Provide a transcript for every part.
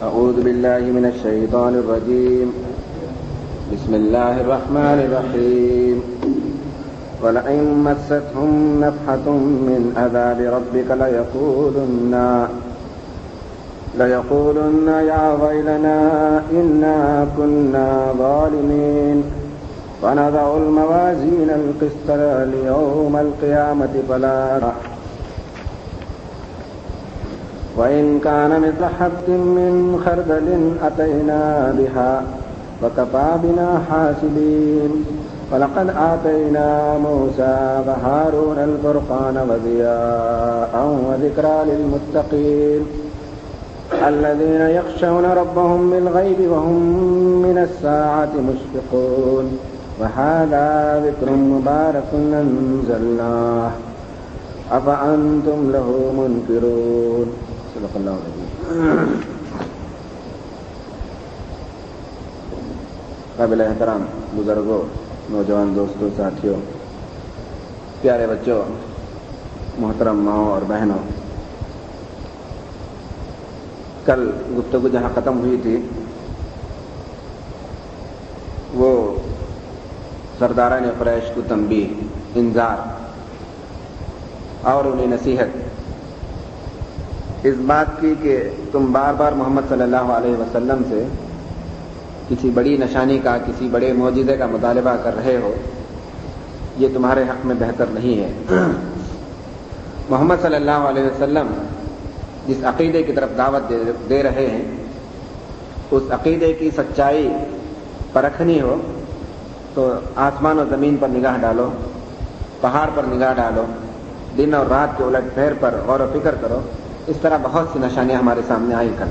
أعوذ بالله من الشيطان الرجيم. بسم الله الرحمن الرحيم. ولئن مستهم نفحة من عذاب ربك ليقولن يا ويلنا إنا كنا ظالمين ونضع الموازين القسط ليوم القيامة فلا وإن كان مثل حبة من خردل أتينا بها وكفى بنا حاسبين. ولقد آتينا موسى وهارون الفرقان وضياء وذكرى للمتقين الذين يخشون ربهم بالغيب وهم من الساعة مشفقون. وهذا ذكر مبارك أنزلناه أفأنتم له منكرون. صدق اللہ العظیم. قابل احترام بزرگوں، نوجوان دوستوں، ساتھیوں، پیارے بچوں، محترم ماؤں اور بہنوں، کل گفتگو جہاں ختم ہوئی تھی وہ سرداران قریش کو تنبیہ، انذار اور انہیں نصیحت اس بات کی کہ تم بار بار محمد صلی اللہ علیہ وسلم سے کسی بڑی نشانی کا، کسی بڑے معجزے کا مطالبہ کر رہے ہو، یہ تمہارے حق میں بہتر نہیں ہے. محمد صلی اللہ علیہ وسلم جس عقیدے کی طرف دعوت دے رہے ہیں، اس عقیدے کی سچائی پرکھنی ہو تو آسمان و زمین پر نگاہ ڈالو، پہاڑ پر نگاہ ڈالو، دن اور رات کے الٹ پھیر پر غور و فکر کرو. اس طرح بہت سی نشانیاں ہمارے سامنے آئی کل.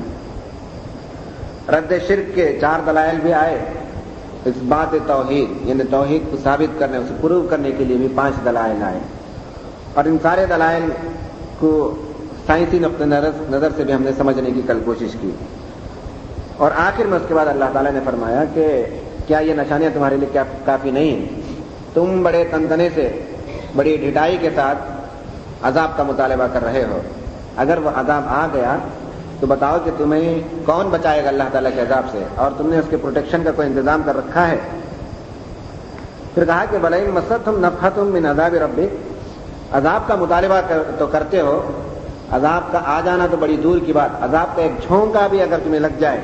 رد شرک کے 4 دلائل بھی آئے، اس بات توحید یعنی توحید کو ثابت کرنے، اسے پروو کرنے کے لیے بھی 5 دلائل آئے، اور ان سارے دلائل کو سائنسی نقطہ نظر سے بھی ہم نے سمجھنے کی کل کوشش کی. اور آخر میں اس کے بعد اللہ تعالیٰ نے فرمایا کہ کیا یہ نشانیاں تمہارے لیے کافی نہیں ہیں؟ تم بڑے تنتنے سے، بڑی ڈھٹائی کے ساتھ عذاب کا مطالبہ کر رہے ہو. اگر وہ عذاب آ گیا تو بتاؤ کہ تمہیں کون بچائے گا اللہ تعالیٰ کے عذاب سے، اور تم نے اس کے پروٹیکشن کا کوئی انتظام کر رکھا ہے؟ پھر کہا کہ وَلَئِن مَسَّتْهُمْ نَفْحَةٌ مِّنْ عَذَابِ رَبِّكَ، عذاب کا مطالبہ تو کرتے ہو، عذاب کا آ جانا تو بڑی دور کی بات، عذاب کا ایک جھونکا بھی اگر تمہیں لگ جائے،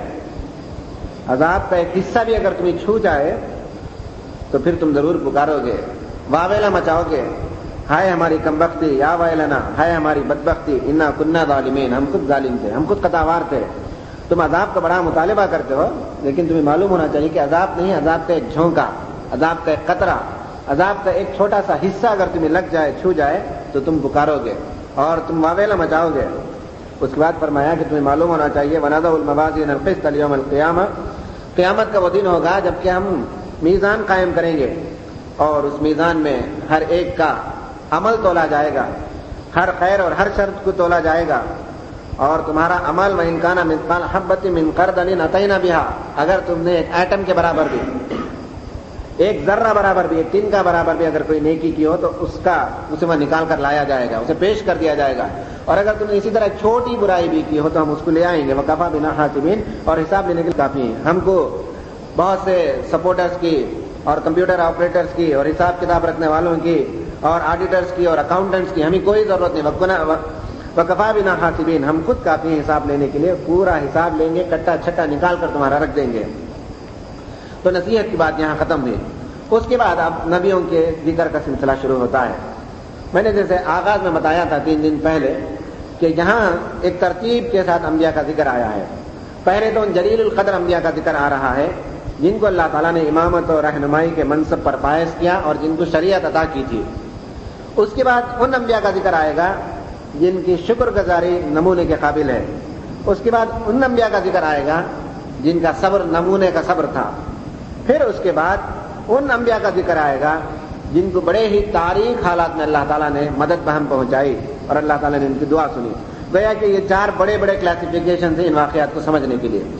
عذاب کا ایک حصہ بھی اگر تمہیں چھو جائے تو پھر تم ضرور پکارو گے، واویلا مچاؤ گے، ہائے ہماری کمبختی، یا ویلنا، ہائے ہماری بدبختی، انا کنا ظالمین، ہم خود ظالم تھے، ہم خود قطاوار تھے. تم عذاب کا بڑا مطالبہ کرتے ہو، لیکن تمہیں معلوم ہونا چاہیے کہ عذاب نہیں، عذاب کا ایک جھونکا، عذاب کا ایک قطرہ، عذاب کا ایک چھوٹا سا حصہ اگر تمہیں لگ جائے، چھو جائے تو تم پکارو گے اور تم واویلا مچاؤ گے. اس کے بعد فرمایا کہ تمہیں معلوم ہونا چاہیے وَنَضَعُ الْمَوَازِينَ الْقِسْطَ لِيَوْمِ الْقِيَامَةِ، قیامت کا وہ دن ہوگا جب کہ ہم میزان قائم کریں گے، اور اس میزان میں ہر ایک کا عمل تولا جائے گا، ہر خیر اور ہر شر کو تولا جائے گا. اور تمہارا عمل وَإِنْ كَانَ مِثْقَالَ حَبَّةٍ مِّنْ خَرْدَلٍ أَتَيْنَا بِهَا، اگر تم نے ایک ایٹم کے برابر بھی، ایک ذرہ برابر بھی، ایک ٹن کا برابر بھی اگر کوئی نیکی کی ہو تو اسے وہ نکال کر لایا جائے گا، اسے پیش کر دیا جائے گا. اور اگر تم نے اسی طرح چھوٹی برائی بھی کی ہو تو ہم اس کو لے آئیں گے. وَكَفَى بِنَا حَاسِبِينَ، اور حساب لینے کے لیے کافی ہیں. ہم کو بہت سے سپورٹرز کی اور کمپیوٹر آپریٹرز کی اور حساب کتاب رکھنے والوں کی اور آڈیٹرز کی اور اکاؤنٹنٹس کی ہمیں کوئی ضرورت نہیں. وَكَفَى بِنَا حَاسِبِينَ، ہم خود کافی ہیں حساب لینے کے لیے، پورا حساب لیں گے، کٹا چھٹا نکال کر تمہارا رکھ دیں گے. تو نصیحت کی بات یہاں ختم ہوئی. اس کے بعد اب نبیوں کے ذکر کا سلسلہ شروع ہوتا ہے. میں نے جیسے آغاز میں بتایا تھا 3 دن پہلے کہ یہاں ایک ترتیب کے ساتھ انبیاء کا ذکر آیا ہے. پہلے تو ان جلیل القدر انبیاء کا ذکر آ رہا ہے جن کو اللہ تعالیٰ نے امامت اور رہنمائی کے منصب پر فائز کیا اور جن کو شریعت عطا کی تھی. اس کے بعد ان انبیاء کا ذکر آئے گا جن کی شکر گزاری نمونے کے قابل ہے. اس کے بعد ان انبیاء کا ذکر آئے گا جن کا صبر نمونے کا صبر تھا. پھر اس کے بعد ان انبیاء کا ذکر آئے گا جن کو بڑے ہی تاریخ حالات میں اللہ تعالیٰ نے مدد بہم پہنچائی اور اللہ تعالیٰ نے ان کی دعا سنی. گویا کہ یہ 4 بڑے بڑے کلاسیفیکیشن ہیں ان واقعات کو سمجھنے کے لیے.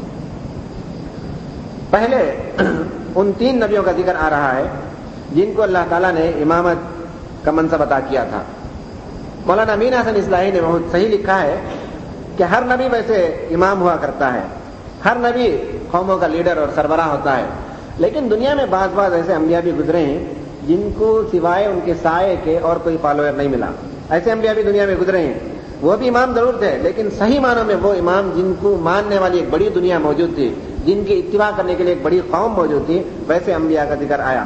پہلے ان 3 نبیوں کا ذکر آ رہا ہے جن کو اللہ تعالیٰ نے امامت کا منصب عطا کیا تھا. مولانا امین حسن اصلاحی نے بہت صحیح لکھا ہے کہ ہر نبی ویسے امام ہوا کرتا ہے، ہر نبی قوموں کا لیڈر اور سربراہ ہوتا ہے، لیکن دنیا میں بعض ایسے انبیاء بھی گزرے ہیں جن کو سوائے ان کے سائے کے اور کوئی فالوور نہیں ملا. ایسے انبیاء بھی دنیا میں گزرے ہیں، وہ بھی امام ضرور تھے، لیکن صحیح معنوں میں وہ امام جن کو ماننے والی ایک بڑی دنیا موجود تھی، جن کی اتباع کرنے کے لیے ایک بڑی قوم موجود تھی، ویسے انبیاء کا ذکر آیا.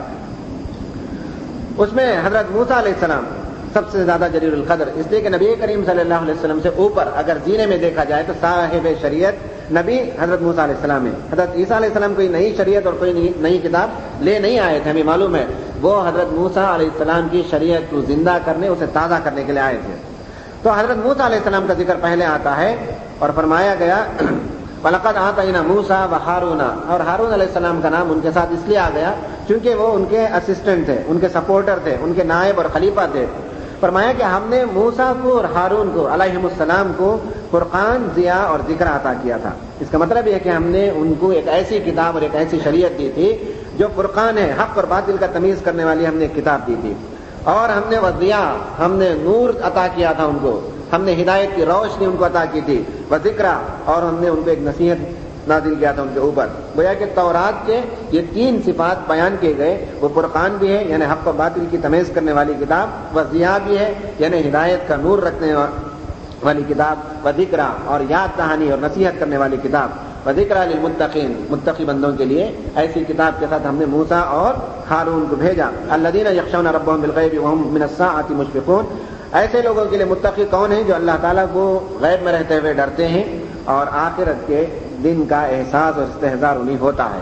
اس میں حضرت موسیٰ علیہ السلام سب سے زیادہ جلیل القدر، اس لیے کہ نبی کریم صلی اللہ علیہ وسلم سے اوپر اگر جینے میں دیکھا جائے تو صاحب شریعت نبی حضرت موسیٰ علیہ السلام ہے. حضرت عیسیٰ علیہ السلام کوئی نئی شریعت اور کوئی نئی کتاب لے نہیں آئے تھے، ہمیں معلوم ہے. وہ حضرت موسیٰ علیہ السلام کی شریعت کو زندہ کرنے، اسے تازہ کرنے کے لیے آئے تھے. تو حضرت موسیٰ علیہ السلام کا ذکر پہلے آتا ہے اور فرمایا گیا وَلَقَدْ آتَيْنَا مُوسَىٰ وَهَارُونَ، اور ہارون علیہ السلام کا نام ان کے ساتھ اس لیے آ گیا کیونکہ وہ ان کے اسسٹنٹ تھے، ان کے سپورٹر تھے، ان کے نائب اور خلیفہ تھے. فرمایا کہ ہم نے موسیٰ کو اور ہارون کو علیہم السلام کو فرقان، ضیاء اور ذکر عطا کیا تھا. اس کا مطلب یہ ہے کہ ہم نے ان کو ایک ایسی کتاب اور ایک ایسی شریعت دی تھی جو فرقان ہے، حق اور باطل کا تمیز کرنے والی ہم نے کتاب دی تھی. اور ہم نے وضیاء، ہم نے نور عطا کیا تھا ان کو، ہم نے ہدایت کی روشنی ان کو عطا کی تھی. وذکرہ، اور ہم نے ان کو ایک نصیحت نازل کیا تھا ان کے اوپر. گویا کہ تورات کے یہ 3 صفات بیان کیے گئے، وہ فرقان بھی ہے یعنی حق و باطل کی تمیز کرنے والی کتاب، وضیاء بھی ہے یعنی ہدایت کا نور رکھنے والی کتاب، وذکرہ اور یاد دہانی اور نصیحت کرنے والی کتاب، وذکرہ للمتقین، متقی بندوں کے لیے ایسی کتاب کے ساتھ ہم نے موسیٰ اور ہارون کو بھیجا. الذین یخشون ربهم بالغیب وهم من الساعۃ مشفقون، ایسے لوگوں کے لیے متقی کون ہیں جو اللہ تعالیٰ کو غیب میں رہتے ہوئے ڈرتے ہیں اور آخرت کے دن کا احساس اور استحضار انہیں ہوتا ہے.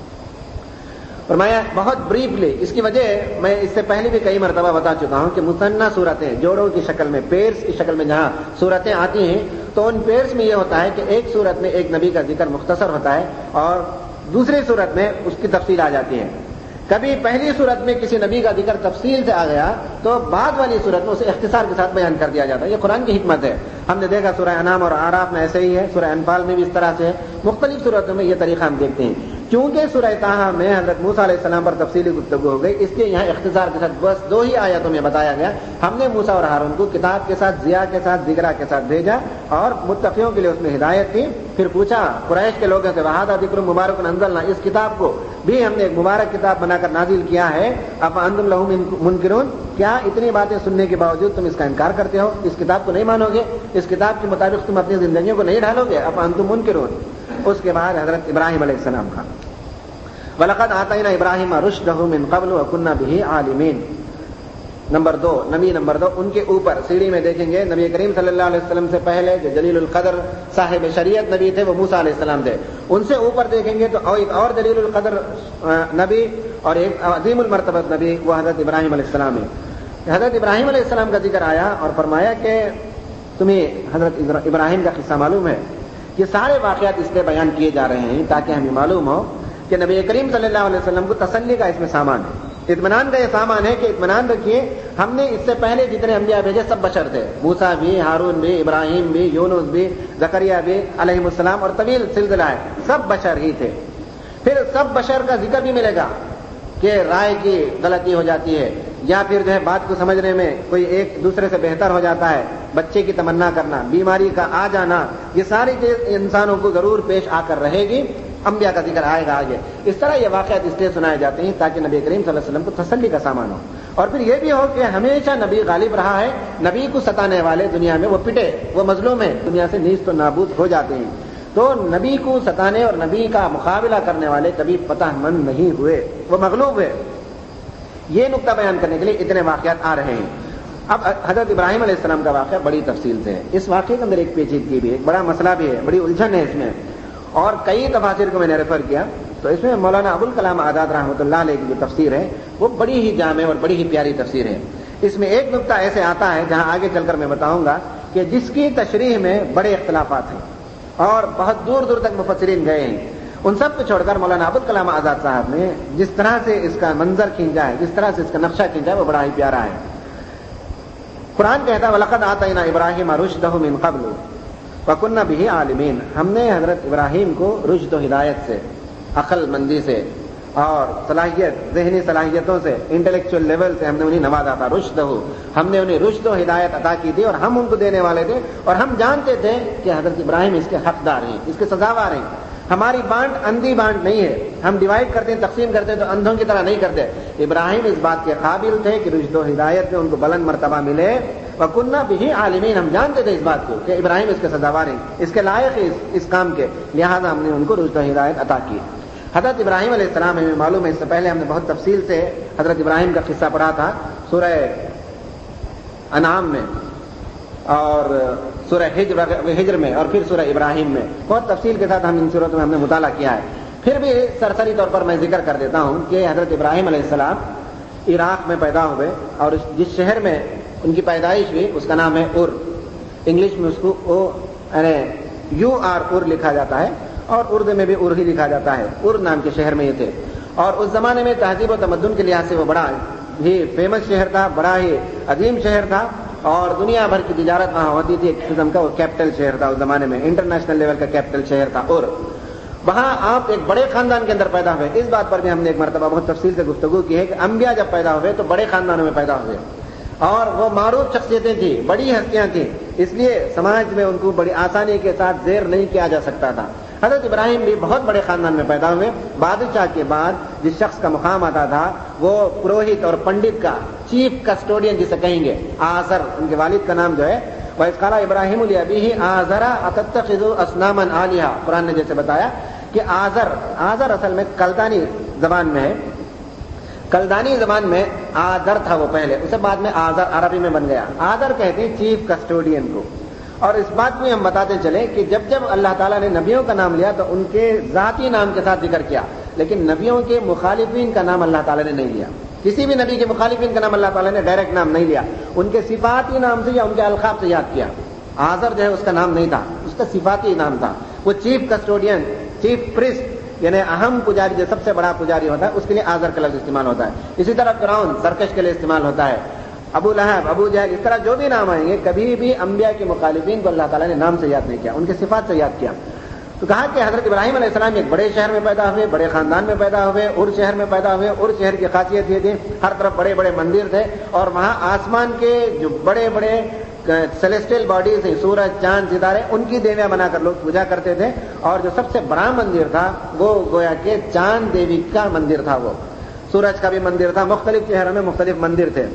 فرمایا بہت بریفلی، اس کی وجہ میں اس سے پہلے بھی کئی مرتبہ بتا چکا ہوں کہ مثنیٰ صورتیں، جوڑوں کی شکل میں، پیئرس کی شکل میں جہاں صورتیں آتی ہیں تو ان پیئرس میں یہ ہوتا ہے کہ ایک صورت میں ایک نبی کا ذکر مختصر ہوتا ہے اور دوسری صورت میں اس کی تفصیل آ جاتی ہے. کبھی پہلی صورت میں کسی نبی کا ذکر تفصیل سے آ گیا تو بعد والی صورت میں اسے اختصار کے ساتھ بیان کر دیا جاتا ہے. یہ قرآن کی حکمت ہے. ہم نے دیکھا سورہ انعام اور اعراف میں ایسے ہی ہے، سورہ انفال میں بھی اس طرح سے ہے، مختلف صورتوں میں یہ طریقہ ہم دیکھتے ہیں. کیونکہ سورہ طٰہٰ میں حضرت موسیٰ علیہ السلام پر تفصیلی گفتگو ہو گئی، اس لیے یہاں اختصار کے ساتھ بس 2 ہی آیتوں میں بتایا گیا. ہم نے موسیٰ اور ہارون کو کتاب کے ساتھ، ضیاء کے ساتھ، ذکرہ کے ساتھ بھیجا اور متقیوں کے لیے اس میں ہدایت تھی. پھر پوچھا قریش کے لوگوں سے، وَهَٰذَا ذِكْرٌ مُبَارَكٌ أَنزَلْنَا، اس کتاب کو بھی ہم نے ایک مبارک کتاب بنا کر نازل کیا ہے. أَفَأَنتُمْ لَهُ مُنكِرُونَ، کیا اتنی باتیں سننے کے باوجود تم اس کا انکار کرتے ہو؟ اس کتاب کو نہیں مانو گے؟ اس کتاب کے مطابق تم اپنی زندگیوں کو نہیں ڈھالو گے؟ أَفَأَنتُمْ مُنكِرُونَ. اس کے بعد حضرت ابراہیم علیہ السلام کا وَلَقَدْ آتَيْنَا إِبْرَاهِيمَ رُشْدَهُ مِنْ قَبْلُ وَكُنَّا بِهِ عَالِمِينَ. نمبر 2، نبی نمبر 2 ان کے اوپر سیڑھی میں دیکھیں گے نبی کریم صلی اللہ علیہ وسلم سے پہلے جو جلیل القدر صاحب شریعت نبی تھے وہ موسیٰ علیہ السلام تھے. ان سے اوپر دیکھیں گے تو ایک اور جلیل القدر نبی اور ایک عظیم المرتبت نبی، وہ حضرت ابراہیم علیہ السلام ہے. حضرت ابراہیم علیہ السلام کا ذکر آیا اور فرمایا کہ تمہیں حضرت ابراہیم کا قصہ معلوم ہے. یہ سارے واقعات اس لیے بیان کیے جا رہے ہیں تاکہ ہمیں معلوم ہو کہ نبی کریم صلی اللہ علیہ وسلم کو تسلی کا اس میں سامان ہے، اطمینان کا یہ سامان ہے کہ اطمینان رکھیے ہم نے اس سے پہلے جتنے انبیاء بھیجے سب بشر تھے، موسیٰ بھی، ہارون بھی، ابراہیم بھی، یونس بھی، زکریا بھی علیہ السلام، اور طویل سلسلہ ہے، سب بشر ہی تھے. پھر سب بشر کا ذکر بھی ملے گا کہ رائے کی غلطی ہو جاتی ہے یا پھر جو ہے بات کو سمجھنے میں کوئی ایک دوسرے سے بہتر ہو جاتا ہے، بچے کی تمنا کرنا، بیماری کا آ جانا، یہ ساری چیز انسانوں کو ضرور پیش آ کر رہے گی. انبیاء کا ذکر آئے گا آگے. اس طرح یہ واقعات اس لیے سنائے جاتے ہیں تاکہ نبی کریم صلی اللہ علیہ وسلم کو تسلی کا سامان ہو، اور پھر یہ بھی ہو کہ ہمیشہ نبی غالب رہا ہے. نبی کو ستانے والے دنیا میں وہ پٹے، وہ مظلوم ہیں، دنیا سے نیست و نابود ہو جاتے ہیں. تو نبی کو ستانے اور نبی کا مقابلہ کرنے والے کبھی فتح مند نہیں ہوئے، وہ مغلوب ہوئے. یہ نقطہ بیان کرنے کے لیے اتنے واقعات آ رہے ہیں. اب حضرت ابراہیم علیہ السلام کا واقعہ بڑی تفصیل سے ہے. اس واقعے کے اندر ایک پیچیدگی بھی ہے، ایک بڑا مسئلہ بھی ہے، بڑی الجھن ہے اس میں، اور کئی تفاسیر کو میں نے ریفر کیا تو اس میں مولانا ابوالکلام آزاد رحمۃ اللہ علیہ کی جو تفسیر ہے وہ بڑی ہی جامع اور بڑی ہی پیاری تفسیر ہے. اس میں ایک نقطہ ایسے آتا ہے جہاں آگے چل کر میں بتاؤں گا کہ جس کی تشریح میں بڑے اختلافات ہیں اور بہت دور دور تک مفسرین گئے ہیں. ان سب کو چھوڑ کر مولانا ابوالکلام آزاد صاحب نے جس طرح سے اس کا منظر کھینچا ہے، جس طرح سے اس کا نقشہ کھینچا ہے، وہ بڑا ہی پیارا ہے. قرآن کہتا ہے وَلَقَدْ آتَيْنَا إِبْرَاهِيمَ رُشْدَهُ مِنْ قَبْلُ وَكُنَّا بِهِ عَالِمِينَ. ہم نے حضرت ابراہیم کو رشد و ہدایت سے، عقل مندی سے اور صلاحیت، ذہنی صلاحیتوں سے، انٹلیکچوئل لیول سے ہم نے انہیں نوازا تھا. رشد ہو، ہم نے انہیں رشد و ہدایت عطا کی تھی اور ہم ان کو دینے والے تھے. اور ہم جانتے تھے کہ حضرت ابراہیم اس کے حقدار ہیں، اس کے سزاوار ہیں. ہماری بانٹ اندھی بانٹ نہیں ہے. ہم ڈیوائڈ کرتے ہیں، تقسیم کرتے ہیں تو اندھوں کی طرح نہیں کرتے. ابراہیم اس بات کے قابل تھے کہ رشد و ہدایت میں ان کو بلند مرتبہ ملے. وَكُنَّا بِهِ عَالِمِينَ، ہم جانتے تھے اس بات کو کہ ابراہیم اس کے سزاوار ہیں، اس کے لائق ہیں اس کام کے، لہذا ہم نے ان کو رشد و ہدایت عطا کی. حضرت ابراہیم علیہ السلام ہمیں معلوم ہے، اس سے پہلے ہم نے بہت تفصیل سے حضرت ابراہیم کا قصہ پڑھا تھا سورہ انعام میں اور سورہ ہجر میں اور پھر سورہ ابراہیم میں. بہت تفصیل کے ساتھ ہم ان صورتوں میں ہم نے مطالعہ کیا ہے. پھر بھی سرسری طور پر میں ذکر کر دیتا ہوں کہ حضرت ابراہیم علیہ السلام عراق میں پیدا ہوئے اور جس شہر میں ان کی پیدائش ہوئی اس کا نام ہے ار. انگلش میں اس کو UR لکھا جاتا ہے اور اردو میں بھی ار ہی لکھا جاتا ہے. ار نام کے شہر میں یہ تھے اور اس زمانے میں تہذیب و تمدن کے لحاظ سے وہ بڑا ہی فیمس شہر تھا، بڑا ہی عظیم شہر تھا اور دنیا بھر کی تجارت وہاں ہوتی تھی. ایک قسم کا وہ کیپٹل شہر تھا اس زمانے میں، انٹرنیشنل لیول کا کیپٹل شہر تھا. اور وہاں آپ ایک بڑے خاندان کے اندر پیدا ہوئے. اس بات پر بھی ہم نے ایک مرتبہ بہت تفصیل سے گفتگو کی ہے کہ انبیاء جب پیدا ہوئے تو بڑے خاندانوں میں پیدا ہوئے اور وہ معروف شخصیتیں تھیں، بڑی ہستیاں تھیں، اس لیے سماج میں ان کو بڑی آسانی کے ساتھ زیر نہیں کیا جا سکتا تھا. حضرت ابراہیم بھی بہت بڑے خاندان میں پیدا ہوئے. بادشاہ کے بعد جس شخص کا مقام آتا تھا وہ پروہت اور پنڈت کا چیف کسٹوڈین جسے کہیں گے، آزر ان کے والد کا نام جو ہے. وَإِذْ قَالَ إِبْرَاهِيمُ لِأَبِيهِ آزَرَ أَتَتَّخِذُ أَصْنَامًا آلِهَةً، قرآن نے جیسے بتایا کہ آزر اصل میں کلدانی زبان میں ہے. کلدانی زبان میں آزر تھا وہ پہلے، اسے بعد میں آزر عربی میں بن گیا. آزر کہتے ہیں چیف کسٹوڈین کو. اور اس بات کو ہم بتاتے چلے کہ جب جب اللہ تعالیٰ نے نبیوں کا نام لیا تو ان کے ذاتی نام کے ساتھ ذکر کیا، لیکن نبیوں کے مخالفین کا نام اللہ تعالیٰ نے نہیں لیا. کسی بھی نبی کے مخالفین کا نام اللہ تعالیٰ نے ڈائریکٹ نام نہیں لیا، ان کے صفاتی نام سے یا ان کے القاب سے یاد کیا. آزر جو ہے اس کا نام نہیں تھا، اس کا صفاتی نام تھا. وہ چیف کسٹوڈین، چیف پریسٹ یعنی اہم پجاری، جو سب سے بڑا پجاری ہوتا ہے اس کے لیے آزر کا لفظ استعمال ہوتا ہے. اسی طرح فرعون سرکش کے لیے استعمال ہوتا ہے. ابو لہب، ابو جہل، اس طرح جو بھی نام آئیں گے کبھی بھی انبیاء کے مخالفین کو اللہ تعالیٰ نے نام سے یاد نہیں کیا، ان کے صفات سے یاد کیا. تو کہا کہ حضرت ابراہیم علیہ السلام ایک بڑے شہر میں پیدا ہوئے، بڑے خاندان میں پیدا ہوئے، ار شہر میں پیدا ہوئے. ار شہر کی خاصیت یہ تھی ہر طرف بڑے بڑے مندر تھے اور وہاں آسمان کے جو بڑے بڑے سیلیسٹیل باڈیز ہیں، سورج چاند ستارے، ان کی دیویاں بنا کر لوگ پوجا کرتے تھے. اور جو سب سے بڑا مندر تھا وہ گویا کہ چاند دیوی کا مندر تھا. وہ سورج کا بھی مندر تھا. مختلف شہروں میں مختلف مندر تھے.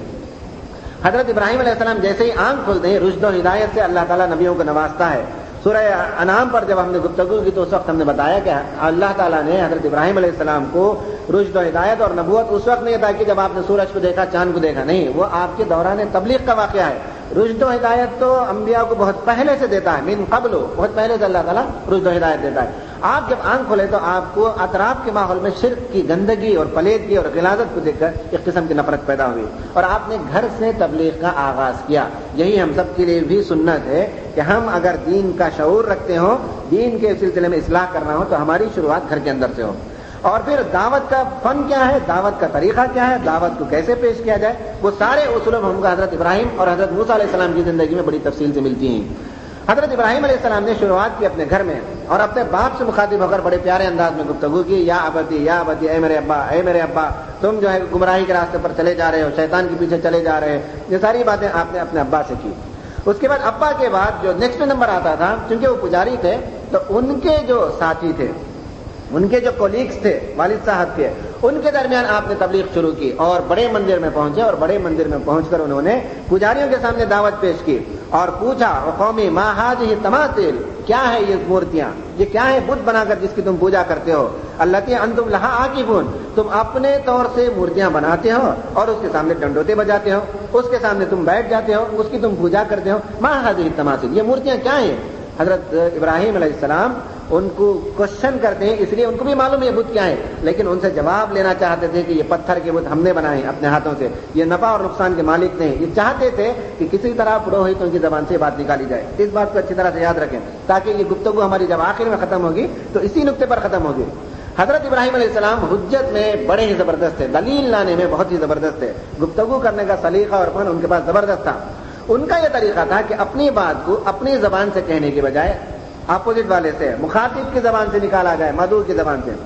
حضرت ابراہیم علیہ السلام جیسے ہی آنکھ کھولتے ہیں رشد و ہدایت سے اللہ تعالیٰ نبیوں کو نوازتا ہے. سورہ انعام پر جب ہم نے گفتگو کی تو اس وقت ہم نے بتایا کہ اللہ تعالیٰ نے حضرت ابراہیم علیہ السلام کو رشد و ہدایت اور نبوت اس وقت نہیں عطا کی جب آپ نے سورج کو دیکھا، چاند کو دیکھا. نہیں، وہ آپ کے دوران تبلیغ کا واقعہ ہے. رشد و ہدایت تو انبیاء کو بہت پہلے سے دیتا ہے، من قبل، بہت پہلے سے اللہ تعالیٰ رشد و ہدایت دیتا ہے. آپ جب آنکھ کھولے تو آپ کو اطراف کے ماحول میں شرک کی گندگی اور پلیدگی اور غلاظت کو دیکھ کر ایک قسم کی نفرت پیدا ہوئی اور آپ نے گھر سے تبلیغ کا آغاز کیا. یہی ہم سب کے لیے بھی سنت ہے کہ ہم اگر دین کا شعور رکھتے ہوں، دین کے سلسلے میں اصلاح کرنا ہو تو ہماری شروعات گھر کے اندر سے ہو. اور پھر دعوت کا فن کیا ہے، دعوت کا طریقہ کیا ہے، دعوت کو کیسے پیش کیا جائے، وہ سارے اصول ہم کو حضرت ابراہیم اور حضرت موسیٰ علیہ السلام کی زندگی میں بڑی تفصیل سے ملتی ہیں. حضرت ابراہیم علیہ السلام نے شروعات کی اپنے گھر میں اور اپنے باپ سے مخاطب ہو کر بڑے پیارے انداز میں گفتگو کی. یا ابتی، یا ابتی، اے میرے ابا، اے میرے ابا، تم جو ہے گمراہی کے راستے پر چلے جا رہے ہو، شیطان کے پیچھے چلے جا رہے ہیں. یہ ساری باتیں آپ نے اپنے ابا سے کی. اس کے بعد ابا کے بعد جو نیکسٹ نمبر آتا تھا، کیونکہ وہ پجاری تھے تو ان کے جو ساتھی تھے، ان کے جو کولیگز تھے، والد صاحب کے، ان کے درمیان آپ نے تبلیغ شروع کی اور بڑے مندر میں پہنچے اور بڑے مندر میں پہنچ کر انہوں نے پجاریوں کے سامنے دعوت پیش کی اور پوچھا، قومی ما ھذہ تماثیل، کیا ہے یہ مورتیاں، یہ کیا ہے بت بنا کر جس کی تم پوجا کرتے ہو. اللتی انتم لھا عاکفون، تم اپنے طور سے مورتیاں بناتے ہو اور اس کے سامنے ڈنڈوتے بجاتے ہو، اس کے سامنے تم بیٹھ جاتے ہو، اس کی تم پوجا کرتے ہو. ما ھذہ تماثیل، یہ مورتیاں کیا ہیں؟ حضرت ابراہیم علیہ السلام ان کو کوشچن کرتے ہیں، اس لیے ان کو بھی معلوم ہے یہ بت کیا ہے، لیکن ان سے جواب لینا چاہتے تھے کہ یہ پتھر کے بت ہم نے بنائے ہیں اپنے ہاتھوں سے، یہ نفع اور نقصان کے مالک نہیں. یہ چاہتے تھے کہ کسی طرح پروہتوں کی زبان سے بات نکالی جائے. اس بات کو اچھی طرح سے یاد رکھیں تاکہ یہ گفتگو ہماری جب آخر میں ختم ہوگی تو اسی نقطے پر ختم ہوگی. حضرت ابراہیم علیہ السلام حجت میں بڑے ہی زبردست تھے، دلیل لانے میں بہت ہی زبردست تھے، گفتگو کرنے کا سلیقہ اور فن ان کے پاس زبردست تھا. ان کا یہ طریقہ تھا کہ اپنی بات کو اپنی زبان سے کہنے کے بجائے اپوزٹ والے سے، مخاطب کی زبان سے نکالا جائے، مدعو کی زبان سے.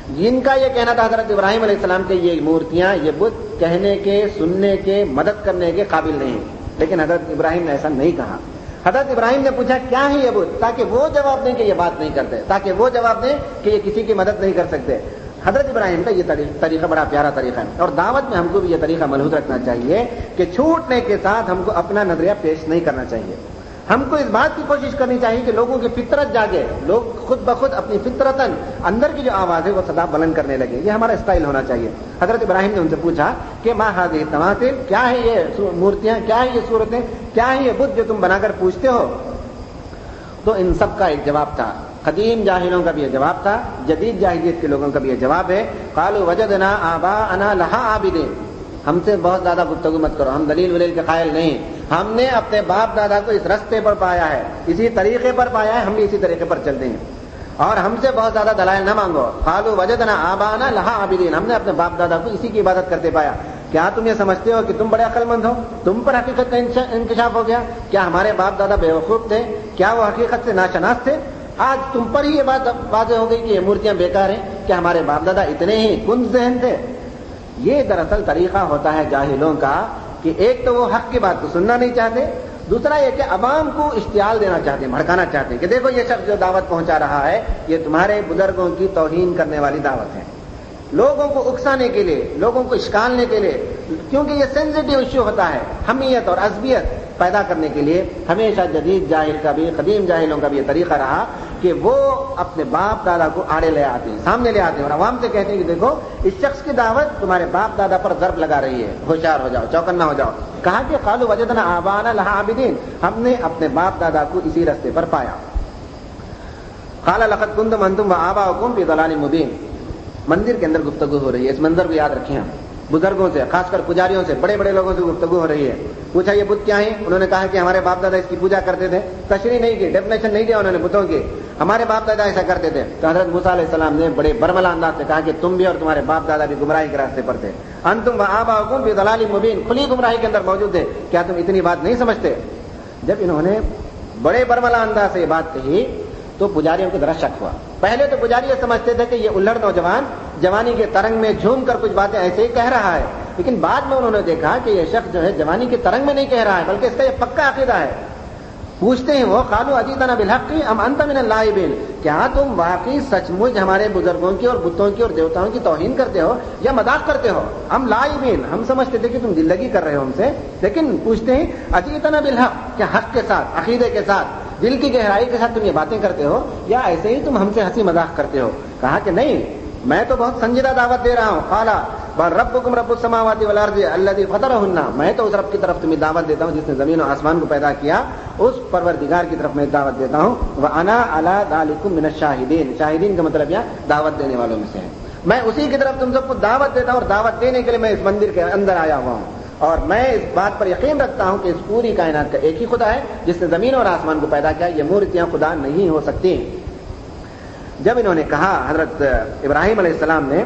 جن کا یہ کہنا تھا حضرت ابراہیم علیہ السلام کے یہ مورتیاں، یہ بت کہنے کے، سننے کے، مدد کرنے کے قابل نہیں ہیں، لیکن حضرت ابراہیم نے ایسا نہیں کہا۔ حضرت ابراہیم نے پوچھا کیا ہے یہ بت، تاکہ وہ جواب دیں کہ یہ بات نہیں کرتے، تاکہ وہ جواب دیں کہ یہ کسی کی مدد نہیں کر سکتے۔ حضرت ابراہیم کا یہ طریقہ بڑا پیارا طریقہ ہے، اور دعوت میں ہم کو بھی یہ طریقہ ملحوظ رکھنا چاہیے کہ چھوٹنے کے ساتھ ہم کو اپنا نظریہ پیش نہیں کرنا چاہیے۔ ہم کو اس بات کی کوشش کرنی چاہیے کہ لوگوں کی فطرت جاگے، لوگ خود بخود اپنی فطرتاً اندر کی جو آواز ہے وہ صدا بلند کرنے لگے، یہ ہمارا اسٹائل ہونا چاہیے۔ حضرت ابراہیم نے ان سے پوچھا کہ ما ھذہ التماثیل، کیا ہے یہ مورتیاں، کیا ہے یہ صورتیں، کیا ہے یہ بت جو تم بنا کر پوچھتے ہو؟ تو ان سب کا ایک جواب تھا، قدیم جاہلوں کا بھی یہ جواب تھا، جدید جاہلیت کے لوگوں کا بھی یہ جواب ہے۔ قالوا وجدنا آباءنا لها عابدین، ہم سے بہت زیادہ گفتگو مت کرو، ہم دلیل ولیل کے قائل نہیں، ہم نے اپنے باپ دادا کو اس رستے پر پایا ہے، اسی طریقے پر پایا ہے، ہم بھی اسی طریقے پر چلتے ہیں، اور ہم سے بہت زیادہ دلائل نہ مانگو۔ قالوا وجدنا آباءنا لها عابدین، ہم نے اپنے باپ دادا کو اسی کی عبادت کرتے پایا۔ کیا تم یہ سمجھتے ہو کہ تم بڑے عقل مند ہو، تم پر حقیقت کا انکشاف ہو گیا؟ کیا ہمارے باپ دادا بیوقوف تھے؟ کیا وہ حقیقت سے ناشناس تھے؟ آج تم پر ہی یہ بات واضح ہو گئی کہ یہ مورتیاں بیکار ہیں، کہ ہمارے باپ دادا اتنے ہی کند ذہن تھے۔ یہ دراصل طریقہ ہوتا ہے جاہلوں کا کہ ایک تو وہ حق کی بات کو سننا نہیں چاہتے، دوسرا یہ کہ عوام کو اشتعال دینا چاہتے ہیں، بھڑکانا چاہتے ہیں کہ دیکھو یہ شخص جو دعوت پہنچا رہا ہے یہ تمہارے بزرگوں کی توہین کرنے والی دعوت ہے، لوگوں کو اکسانے کے لیے، لوگوں کو اشکالنے کے لیے، کیونکہ یہ سینسٹیو ایشو ہوتا ہے، حمیت اور عصبیت پیدا کرنے کے لیے ہمیشہ جدید جاہل کا بھی، قدیم جاہلوں کا بھی یہ طریقہ رہا کہ وہ اپنے باپ دادا کو آڑے لے آتے ہیں، سامنے لے آتے ہیں، اور عوام سے کہتے ہیں کہ دیکھو اس شخص کی دعوت تمہارے باپ دادا پر ضرب لگا رہی ہے، ہوشیار ہو جاؤ، چوکنا ہو جاؤ۔ کہا کہ قالوا وجدنا آباءنا لها عابدین، ہم نے اپنے باپ دادا کو اسی راستے پر پایا۔ قال لقد کنتم انتم وآباؤکم فی ضلال مبین، مندر کے اندر گفتگو ہو رہی ہے، اس منظر کو یاد رکھیں ہم، بزرگوں سے، خاص کر پجاریوں سے، بڑے بڑے لوگوں سے گفتگو ہو رہی ہے۔ پوچھا یہ بت کیا ہیں؟ انہوں نے کہا کہ ہمارے باپ دادا اس کی پوجا کرتے تھے، تشریح نہیں کی، ڈیفینیشن نہیں دیا انہوں نے بتوں کی، ہمارے باپ دادا ایسا کرتے تھے۔ تو حضرت موسیٰ علیہ السلام نے بڑے برملا انداز سے کہا کہ تم بھی اور تمہارے باپ دادا بھی گمراہی کے راستے پر تھے، انتم وآباؤکم فی ضلال مبین، کھلی گمراہی کے اندر موجود تھے، کیا تم اتنی بات نہیں سمجھتے؟ جب انہوں نے بڑے برملا انداز سے یہ بات کہی تو پجاریوں کو ذرا شک ہوا۔ پہلے تو پجاری یہ سمجھتے تھے کہ یہ الہڑ نوجوان جوانی کے ترنگ میں جھوم کر کچھ باتیں ایسے ہی کہہ رہا ہے، لیکن بعد میں انہوں نے دیکھا کہ یہ شخص جو ہے جوانی کے ترنگ میں نہیں کہہ رہا ہے، بلکہ اس کا یہ پکا عقیدہ ہے۔ پوچھتے ہیں وہ، قالوا اجئتنا بالحق ام انت من اللاعبین، کیا تم واقعی سچ مچ ہمارے بزرگوں کی اور بتوں کی اور دیوتاؤں کی توہین کرتے ہو یا مذاق کرتے ہو؟ ہم لاعبین، ہم سمجھتے تھے کہ تم دل لگی کر رہے ہو ہم سے، لیکن پوچھتے ہیں اجئتنا بالحق، کیا حق کے ساتھ، عقیدے کے ساتھ، دل کی گہرائی کے ساتھ تم یہ باتیں کرتے ہو یا ایسے ہی تم ہم سے ہنسی مذاق کرتے ہو؟ کہا کہ نہیں، میں تو بہت سنجیدہ دعوت دے رہا ہوں۔ قال بل ربکم رب السماوات والارض الذی فطرہن، میں تو اس رب کی طرف تمہیں دعوت دیتا ہوں جس نے زمین و آسمان کو پیدا کیا، اس پروردگار کی طرف میں دعوت دیتا ہوں۔ وانا علی ذلکم من الشاہدین، شاہدین کا مطلب یہ دعوت دینے والوں میں سے ہے، میں اسی کی طرف تم سب کو دعوت دیتا ہوں، اور دعوت دینے کے لیے میں اس مندر کے اندر آیا ہوا ہوں، اور میں اس بات پر یقین رکھتا ہوں کہ اس پوری کائنات کا ایک ہی خدا ہے جس نے زمین اور آسمان کو پیدا کیا، یہ مورتیاں خدا نہیں ہو سکتی۔ جب انہوں نے کہا حضرت ابراہیم علیہ السلام نے،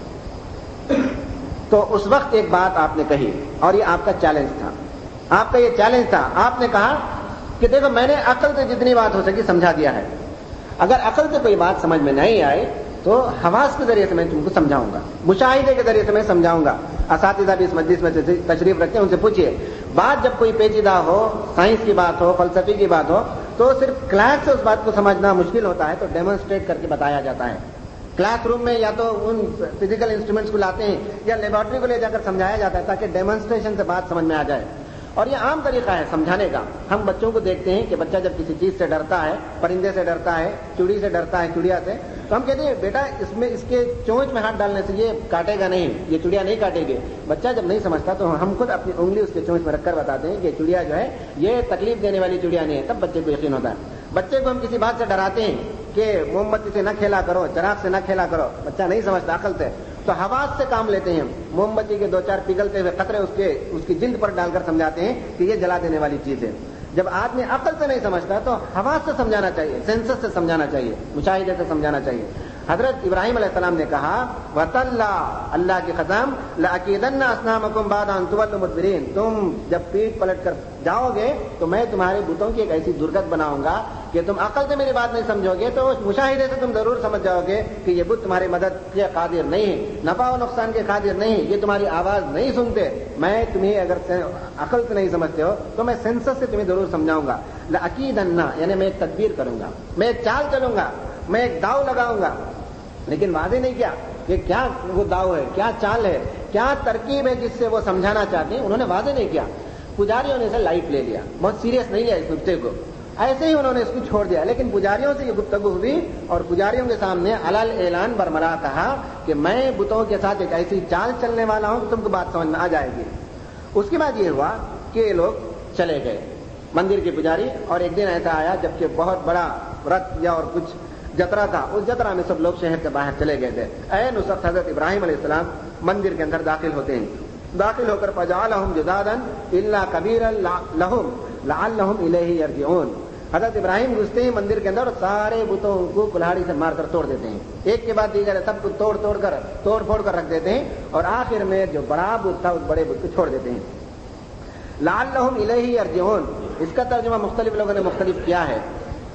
تو اس وقت ایک بات آپ نے کہی، اور یہ آپ کا چیلنج تھا، آپ کا یہ چیلنج تھا۔ آپ نے کہا کہ دیکھو میں نے عقل سے جتنی بات ہو سکی سمجھا دیا ہے، اگر عقل سے کوئی بات سمجھ میں نہیں آئے تو حواس کے ذریعے سے میں تم کو سمجھاؤں گا، مشاہدے کے ذریعے سے میں سمجھاؤں گا۔ اساتذہ بھی اس مجلس میں تشریف رکھتے ہیں، ان سے پوچھیے، بات جب کوئی پیچیدہ ہو، سائنس کی بات ہو، فلسفی کی بات ہو، تو صرف کلاس سے اس بات کو سمجھنا مشکل ہوتا ہے تو ڈیمونسٹریٹ کر کے بتایا جاتا ہے۔ کلاس روم میں یا تو ان فزیکل انسٹرومنٹس کو لاتے ہیں یا لیبارٹری کو لے جا کر سمجھایا جاتا ہے تاکہ ڈیمونسٹریشن سے بات سمجھ میں آ جائے، اور یہ عام طریقہ ہے سمجھانے کا۔ ہم بچوں کو دیکھتے ہیں کہ بچہ جب کسی چیز سے ڈرتا ہے، پرندے سے ڈرتا ہے، چڑی سے ڈرتا ہے، چڑیا سے، تو ہم کہتے ہیں بیٹا اس کے چونچ میں ہاتھ ڈالنے سے یہ کاٹے گا نہیں، یہ چڑیا نہیں کاٹے گی۔ بچہ جب نہیں سمجھتا تو ہم خود اپنی انگلی اس کے چونچ میں رکھ کر بتاتے ہیں کہ چڑیا جو ہے یہ تکلیف دینے والی چڑیا نہیں ہے، تب بچے کو یقین ہوتا ہے۔ بچے کو ہم کسی بات سے ڈراتے ہیں کہ موم بتی سے نہ کھیلا کرو، چراغ سے نہ کھیلا کرو، بچہ نہیں سمجھتا عقل سے، تو حواس سے کام لیتے ہیں، موم بتی کے 2-4 پگھلتے ہوئے قطرے اس کی جلد پر ڈال کر سمجھاتے ہیں کہ یہ جلا دینے والی چیز ہے۔ جب آدمی عقل سے نہیں سمجھتا تو حواس سے سمجھانا چاہیے، سینسس سے سمجھانا چاہیے، مشاہدے سے سمجھانا چاہیے۔ حضرت ابراہیم علیہ السلام نے کہا وَتَاللَّهِ اللہ کی قسم لَأَكِيدَنَّ أَصْنَامَكُمْ بَعْدَ أَن تُوَلُّوا مُدْبِرِينَ تم جب پیٹ پلٹ کر جاؤ گے تو میں تمہارے بتوں کی ایک ایسی درگت بناؤں گا کہ تم عقل سے میری بات نہیں سمجھو گے تو مشاہدے سے تم ضرور سمجھ جاؤ گے کہ یہ بت تمہاری مدد کے قادر نہیں ہے، نفع و نقصان کے قادر نہیں، یہ تمہاری آواز نہیں سنتے۔ میں تمہیں اگر عقل سے نہیں سمجھتے ہو تو میں سینسس سے تمہیں ضرور سمجھاؤں گا۔ لَأَكِيدَنَّ یعنی میں ایک تدبیر کروں گا، میں ایک چال چلوں گا، میں ایک داؤ لگاؤں گا۔ لیکن واضح نہیں کیا کہ کیا وہ داؤ ہے، کیا چال ہے، کیا ترکیب ہے جس سے وہ سمجھانا چاہتے ہیں، انہوں نے واضح نہیں کیا۔ پجاریوں نے اسے لائٹ لے لیا، بہت سیریس نہیں ہے اس نقطے کو، ایسے ہی انہوں نے اس کو چھوڑ دیا۔ لیکن پجاریوں سے یہ گفتگو ہوئی اور پجاریوں کے سامنے علل اعلان برملا کہا کہ میں بتوں کے ساتھ ایک ایسی چال چلنے والا ہوں کہ تم کو بات سمجھ میں آ جائے گی۔ اس کے بعد یہ ہوا کہ یہ لوگ چلے گئے مندر کے پجاری، اور ایک دن ایسا آیا جبکہ بہت بڑا رتھ یا اور کچھ جترا تھا، اس جترا میں سب لوگ شہر کے باہر چلے گئے تھے۔ عین اس وقت حضرت ابراہیم علیہ السلام مندر کے اندر داخل ہوتے ہیں، داخل ہو کر فجعلہم جذاذا الا کبیرا لہم لعلہم الیہ یرجعون۔ حضرت ابراہیم گھستے ہیں مندر کے اندر اور سارے بتوں کو کلہاڑی سے مار کر توڑ دیتے ہیں، ایک کے بعد دیگر سب کو توڑ پھوڑ کر رکھ دیتے ہیں، اور آخر میں جو بڑا بت تھا اس بڑے بت کو چھوڑ دیتے ہیں۔ لعلہم الیہ یرجعون، اس کا ترجمہ مختلف لوگوں نے مختلف کیا ہے،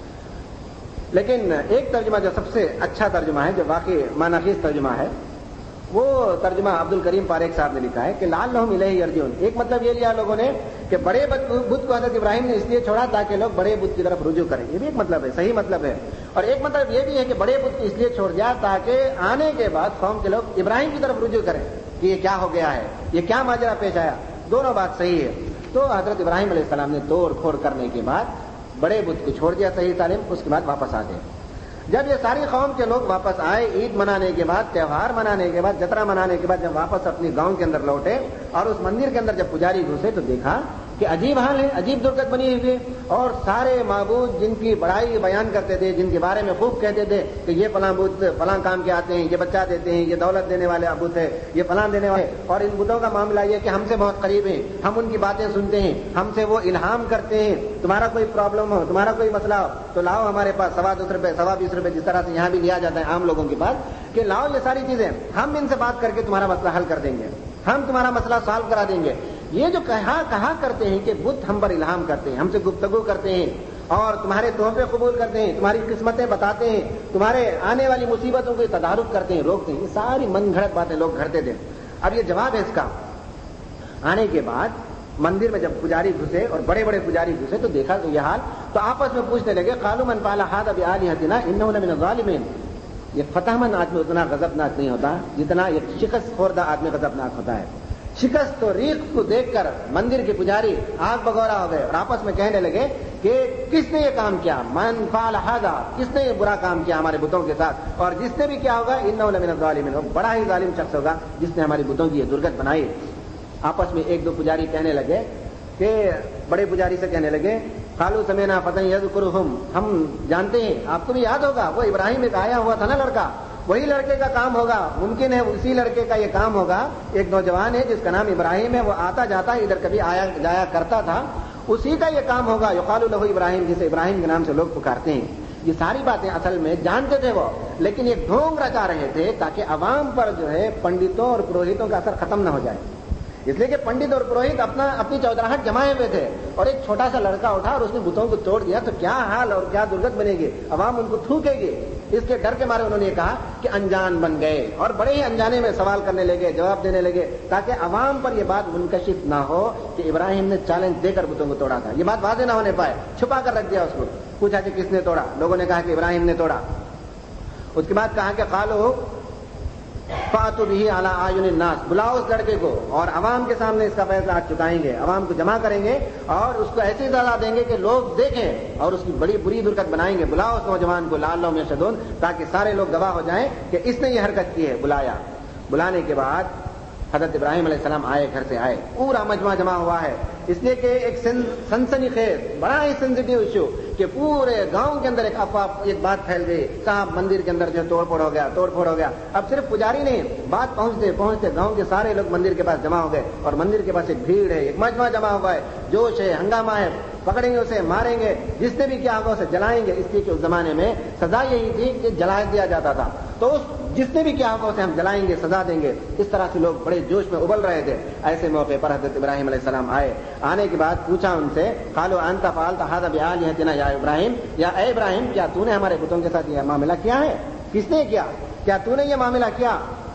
لیکن ایک ترجمہ جو سب سے اچھا ترجمہ ہے، جو واقعی معنی خیز ترجمہ ہے، وہ ترجمہ عبد الکریم فاریق صاحب نے لکھا ہے کہ لعلہم الیہ یرجعون۔ ایک مطلب یہ لیا لوگوں نے کہ بڑے بت کو حضرت ابراہیم نے اس لیے چھوڑا تاکہ لوگ بڑے بت کی طرف رجوع کریں، یہ بھی ایک مطلب ہے، صحیح مطلب ہے۔ اور ایک مطلب یہ بھی ہے کہ بڑے بت کو اس لیے چھوڑ دیا تاکہ آنے کے بعد قوم کے لوگ ابراہیم کی طرف رجوع کریں کہ یہ کیا ہو گیا ہے، یہ کیا ماجرا پیش آیا۔ دونوں بات صحیح ہے۔ تو حضرت ابراہیم علیہ السلام نے توڑ پھوڑ کرنے کے بعد بڑے بت کو چھوڑ دیا صحیح سالم، اس کے بعد واپس آ گئے۔ جب یہ ساری قوم کے لوگ واپس آئے، عید منانے کے بعد، تہوار منانے کے بعد، جترا منانے کے بعد، جب واپس اپنی گاؤں کے اندر لوٹے اور اس مندر کے اندر جب پجاری گھسے تو دیکھا کہ عجیب حال ہے، عجیب درگت بنی ہوئی ہے، اور سارے معبود جن کی بڑائی بیان کرتے تھے، جن کے بارے میں خوب کہتے تھے کہ یہ فلاں بت فلاں کام کے آتے ہیں، یہ بچہ دیتے ہیں، یہ دولت دینے والے بت ہے، یہ فلاں دینے والے، اور ان بتوں کا معاملہ یہ کہ ہم سے بہت قریب ہیں، ہم ان کی باتیں سنتے ہیں، ہم سے وہ الہام کرتے ہیں، تمہارا کوئی پرابلم ہو، تمہارا کوئی مسئلہ ہو تو لاؤ ہمارے پاس، 10 روپے 20 روپے جس طرح سے یہاں بھی لیا جاتا ہے عام لوگوں کے پاس، کہ لاؤ یہ ساری چیزیں، ہم ان سے بات کر کے تمہارا مسئلہ حل کر دیں گے، ہم تمہارا مسئلہ سالو کرا دیں گے۔ یہ جو کہا کرتے ہیں کہ بت ہم پر الہام کرتے ہیں، ہم سے گفتگو کرتے ہیں اور تمہارے تحفے قبول کرتے ہیں، تمہاری قسمتیں بتاتے ہیں، تمہارے آنے والی مصیبتوں کو تدارک کرتے ہیں، روکتے ہیں، یہ ساری من گھڑت باتیں لوگ گھڑتے تھے۔ اب یہ جواب ہے اس کا۔ آنے کے بعد مندر میں جب پجاری گھسے اور بڑے بڑے پجاری گھسے تو دیکھا تو یہ حال، تو آپس میں پوچھنے لگے قالوا من فعل هذا بآلهتنا انه لمن الظالمین۔ یہ فتح مند آدمی اتنا غضبناک نہیں ہوتا جتنا ایک شکست خوردہ آدمی غضبناک ہوتا ہے۔ شکست و ریق کو دیکھ کر مندر کے پجاری آگ بگولا ہو گئے اور آپس میں کہنے لگے کہ کس نے یہ کام کیا، من فعل هذا، کس نے یہ برا کام کیا ہمارے بتوں کے ساتھ، اور جس نے بھی کیا ہوگا انه لمن الظالمین، وہ بڑا ہی ظالم شخص ہوگا جس نے ہماری بتوں کی یہ درگت بنائی۔ آپس میں ایک دو پجاری کہنے لگے کہ بڑے پجاری سے کہنے لگے قالوا سمعنا فتى يذكرهم، ہم جانتے ہیں، آپ کو بھی یاد ہوگا وہ ابراہیم ایک آیا ہوا تھا نا لڑکا، وہی لڑکے کا کام ہوگا، ممکن ہے اسی لڑکے کا یہ کام ہوگا۔ ایک نوجوان ہے جس کا نام ابراہیم ہے، وہ آتا جاتا ادھر کبھی آیا جایا کرتا تھا، اسی کا یہ کام ہوگا، یقال له ابراہیم، جسے ابراہیم کے نام سے لوگ پکارتے ہیں۔ یہ ساری باتیں اصل میں جانتے تھے وہ، لیکن یہ ڈھونگ رچا رہے تھے تاکہ عوام پر جو ہے پنڈتوں اور پروہتوں کا اثر ختم نہ ہو جائے، اس لیے کہ پنڈت اور پروہت اپنی چودراہٹ جمائے ہوئے تھے، اور ایک چھوٹا سا لڑکا اٹھا اور اس نے بتوں کو توڑ دیا تو کیا حال اور کیا درگت بنے گی، عوام ان کو تھوکے گی۔ اس کے ڈر کے مارے انہوں نے کہا کہ انجان بن گئے اور بڑے ہی انجانے میں سوال کرنے لگے، جواب دینے لگے، تاکہ عوام پر یہ بات منکشف نہ ہو کہ ابراہیم نے چیلنج دے کر بتوں کو توڑا تھا، یہ بات واضح نہ ہونے پائے، چھپا کر رکھ دیا اس کو۔ پوچھا کہ کس نے توڑا، لوگوں نے کہا کہ ابراہیم نے توڑا۔ اس کے بعد کہا کہ قالوا فاتوا به على اعین الناس، بلاؤ اس لڑکے کو اور عوام کے سامنے اس کا فیصلہ آج چکائیں گے، عوام کو جمع کریں گے اور اس کو ایسی سزا دیں گے کہ لوگ دیکھیں اور اس کی بڑی بری درگت بنائیں گے۔ بلاؤ اس نوجوان کو لعلہم یشهدون، تاکہ سارے لوگ گواہ ہو جائیں کہ اس نے یہ حرکت کی ہے۔ بلانے کے بعد حضرت ابراہیم علیہ السلام آئے، گھر سے آئے، پورا مجمع جمع ہوا ہے، اس لیے کہ ایک سنسنی خیز بڑا ہی سینسٹیو ایشو کہ پورے گاؤں کے اندر ایک بات پھیل گئی، صاحب مندر کے اندر جو توڑ پھوڑ ہو گیا. اب صرف پجاری نہیں، بات پہنچتے گاؤں کے سارے لوگ مندر کے پاس جمع ہو گئے، اور مندر کے پاس ایک بھیڑ ہے، ایک مجمع جمع ہوا ہے، جوش ہے، ہنگامہ ہے، پکڑیں گے اسے، ماریں گے، جس نے بھی کیا ہوگا اسے جلائیں گے. اس لیے کہ اس زمانے میں سزا یہی تھی کہ جلا دیا جاتا تھا، تو جس نے بھی کیا ہوگا اسے ہم جلائیں گے، سزا دیں گے. اس طرح سے لوگ بڑے جوش میں ابل رہے تھے. ایسے موقع پر حضرت ابراہیم علیہ السلام آئے. آنے کے بعد پوچھا ان سے، قالوا انت فعلت هذا بآلهتنا یا ابراہیم، یا اے ابراہیم کیا تو نے ہمارے بتوں کے ساتھ یہ معاملہ کیا ہے؟ کس نے کیا تو نے یہ معاملہ کیا؟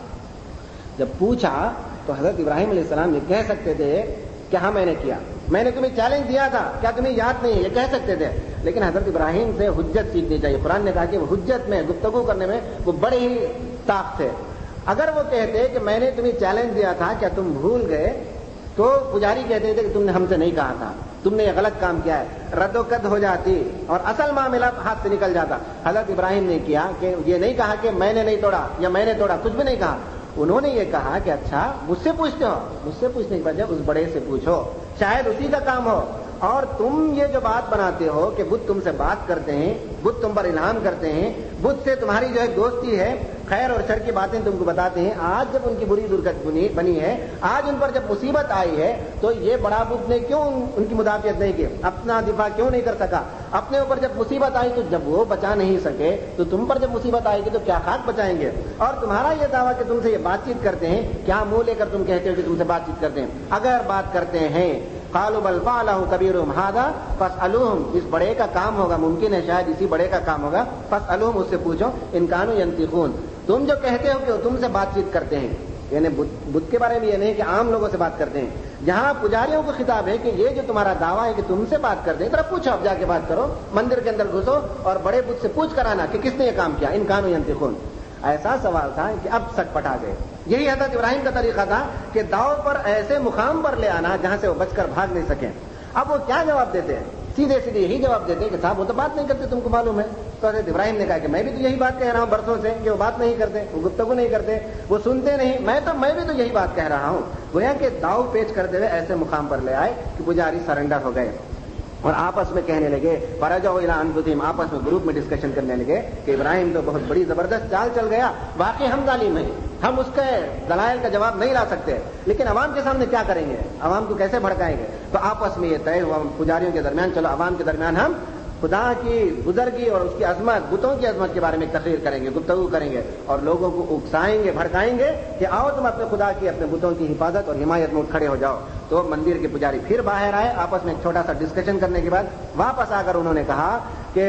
جب پوچھا تو حضرت ابراہیم علیہ السلام یہ کہہ سکتے تھے کہ ہاں میں نے کیا، میں نے تمہیں چیلنج دیا تھا، کیا تمہیں یاد نہیں ہے؟ یہ کہہ سکتے تھے. لیکن حضرت ابراہیم سے حجت سیکھنی چاہیے. قرآن نے کہا کہ وہ حجت میں گفتگو کرنے میں وہ بڑے ہی طاقت تھے. اگر وہ کہتے کہ میں نے تمہیں چیلنج دیا تھا، کیا تم بھول گئے، تو پجاری کہتے تھے کہ تم نے ہم سے نہیں کہا تھا، تم نے یہ غلط کام کیا ہے، رد و قد ہو جاتی اور اصل معاملہ ہاتھ سے نکل جاتا. حضرت ابراہیم نے کیا کہ یہ نہیں کہا کہ میں نے نہیں توڑا یا میں نے توڑا، کچھ بھی نہیں کہا. انہوں نے یہ کہا کہ اچھا مجھ سے پوچھتے ہو، مجھ سے پوچھنے کے بعد جب اس بڑے سے پوچھو، شاید اسی کا کام ہو. اور تم یہ جو بات بناتے ہو کہ بت تم سے بات کرتے ہیں، بت تم پر الہام کرتے ہیں، بت سے تمہاری جو ہے دوستی ہے، خیر اور شر کی باتیں تم کو بتاتے ہیں. آج جب ان کی بری درگت بنی ہے، آج ان پر جب مصیبت آئی ہے، تو یہ بڑا بت نے کیوں ان کی مدافعت نہیں کی، اپنا دفاع کیوں نہیں کر سکا؟ اپنے اوپر جب مصیبت آئی تو جب وہ بچا نہیں سکے، تو تم پر جب مصیبت آئے گی تو کیا خاک بچائیں گے؟ اور تمہارا یہ دعویٰ کہ تم سے یہ بات چیت کرتے ہیں، کیا منہ لے کر تم کہتے ہو کہ تم سے بات چیت کرتے ہیں؟ اگر بات کرتے ہیں، قالوا بل فعلہ کبیرہم ھذا فاسألوہم، اس بڑے کا کام ہوگا، ممکن ہے شاید اسی بڑے کا کام ہوگا، فاسألوہم، اس سے پوچھو، ان کانوا ینطقون، تم جو کہتے ہو کہ وہ تم سے بات چیت کرتے ہیں، یعنی بت کے بارے میں یہ نہیں کہ عام لوگوں سے بات کرتے ہیں. جہاں پجاریوں کو خطاب ہے کہ یہ جو تمہارا دعویٰ ہے کہ تم سے بات کرتے ہیں، ذرا پوچھو، اب جا کے بات کرو، مندر کے اندر گھسو اور بڑے بت سے پوچھ کر آنا کہ کس نے یہ کام کیا، ان کانوا ینطقون. ایسا سوال تھا کہ اب سٹ پٹا گئے. یہی حضرت ابراہیم کا طریقہ تھا کہ داؤ پر ایسے مقام پر لے آنا جہاں سے وہ بچ کر بھاگ نہیں سکیں. اب وہ کیا جواب دیتے ہیں؟ سیدھے یہی جواب دیتے ہیں کہ صاحب وہ تو بات نہیں کرتے، تم کو معلوم ہے. تو حضرت ابراہیم نے کہا کہ میں بھی تو یہی بات کہہ رہا ہوں برسوں سے کہ وہ بات نہیں کرتے، وہ گفتگو نہیں کرتے، وہ سنتے نہیں، میں بھی تو یہی بات کہہ رہا ہوں. گویا کہ داؤ پیچ کرتے ہوئے ایسے مقام پر لے آئے کہ پجاری سرنڈر ہو گئے اور آپس میں کہنے لگے، فرجعوا الی انفسہم، آپس میں گروپ میں ڈسکشن کرنے لگے کہ ابراہیم تو بہت بڑی زبردست چال چل گیا، واقعی ہم ظالم ہیں، ہم اس کے دلائل کا جواب نہیں لا سکتے، لیکن عوام کے سامنے کیا کریں گے، عوام کو کیسے بھڑکائیں گے؟ تو آپس میں یہ طے ہوا پجاریوں کے درمیان، چلو عوام کے درمیان ہم خدا کی بزرگی اور اس کی عظمت، بتوں کی عظمت کے بارے میں تقریر کریں گے، گفتگو کریں گے اور لوگوں کو اکسائیں گے، بھڑکائیں گے کہ آؤ تم اپنے خدا کی، اپنے بتوں کی حفاظت اور حمایت میں کھڑے ہو جاؤ. تو مندر کے پجاری پھر باہر آئے، آپس میں ایک چھوٹا سا ڈسکشن کرنے کے بعد واپس آ کر انہوں نے کہا کہ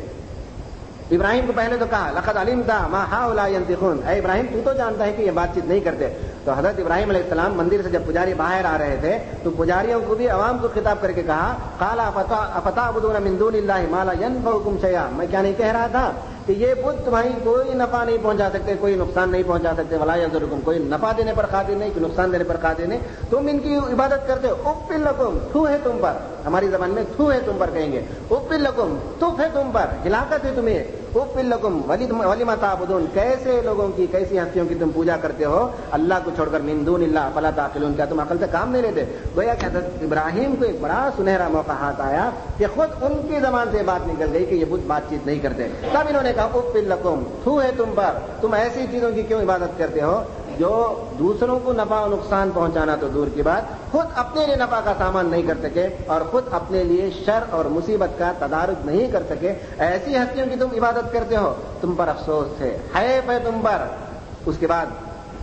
ابراہیم کو پہلے تو کہا لقد علمت ما هؤلاء ينطقون، اے ابراہیم تو جانتا ہے کہ یہ بات چیت نہیں کرتے. تو حضرت ابراہیم علیہ السلام مندر سے جب پجاری باہر آ رہے تھے تو پجاریوں کو بھی عوام کو خطاب کر کے کہا، قال افتعبدون من دون اللہ ما لا ينفعكم شيئا، میں کیا نہیں کہہ رہا تھا کہ یہ بت تمہیں کوئی نفع نہیں پہنچا سکتے، کوئی نقصان نہیں پہنچا سکتے، ولا یضرکم، کوئی نفع دینے پر قادر نہیں، کوئی نقصان دینے پر قادر نہیں، تم ان کی عبادت کرتے ہو. اف لکم، تھو ہے تم پر، ہماری زبان میں تھو ہے تم پر کہیں گے، اف لکم، تف ہے تم پر، ہلاکت ہے تمہیں. اف لکم ولم تعبدون، کیسے لوگوں کی، کیسی ہستیوں کی تم پوجا کرتے ہو اللہ کو چھوڑ کر، من دون اللہ فلا تعقلون، کیا تم عقل سے کام نہیں لیتے؟ گویا کہ حضرت ابراہیم کو ایک بڑا سنہرا موقع ہاتھ آیا کہ خود ان کی زبان سے بات نکل گئی کہ یہ بت بات چیت نہیں کرتے. تب انہوں نے کہا اف لکم، تھو ہے تم پر، تم ایسی چیزوں کی کیوں عبادت کرتے ہو جو دوسروں کو نفع و نقصان پہنچانا تو دور کی بات، خود اپنے لیے نفع کا سامان نہیں کر سکے اور خود اپنے لیے شر اور مصیبت کا تدارک نہیں کر سکے، ایسی ہستیوں کی تم عبادت کرتے ہو، تم پر افسوس ہے، حیف ہے تم پر. اس کے بعد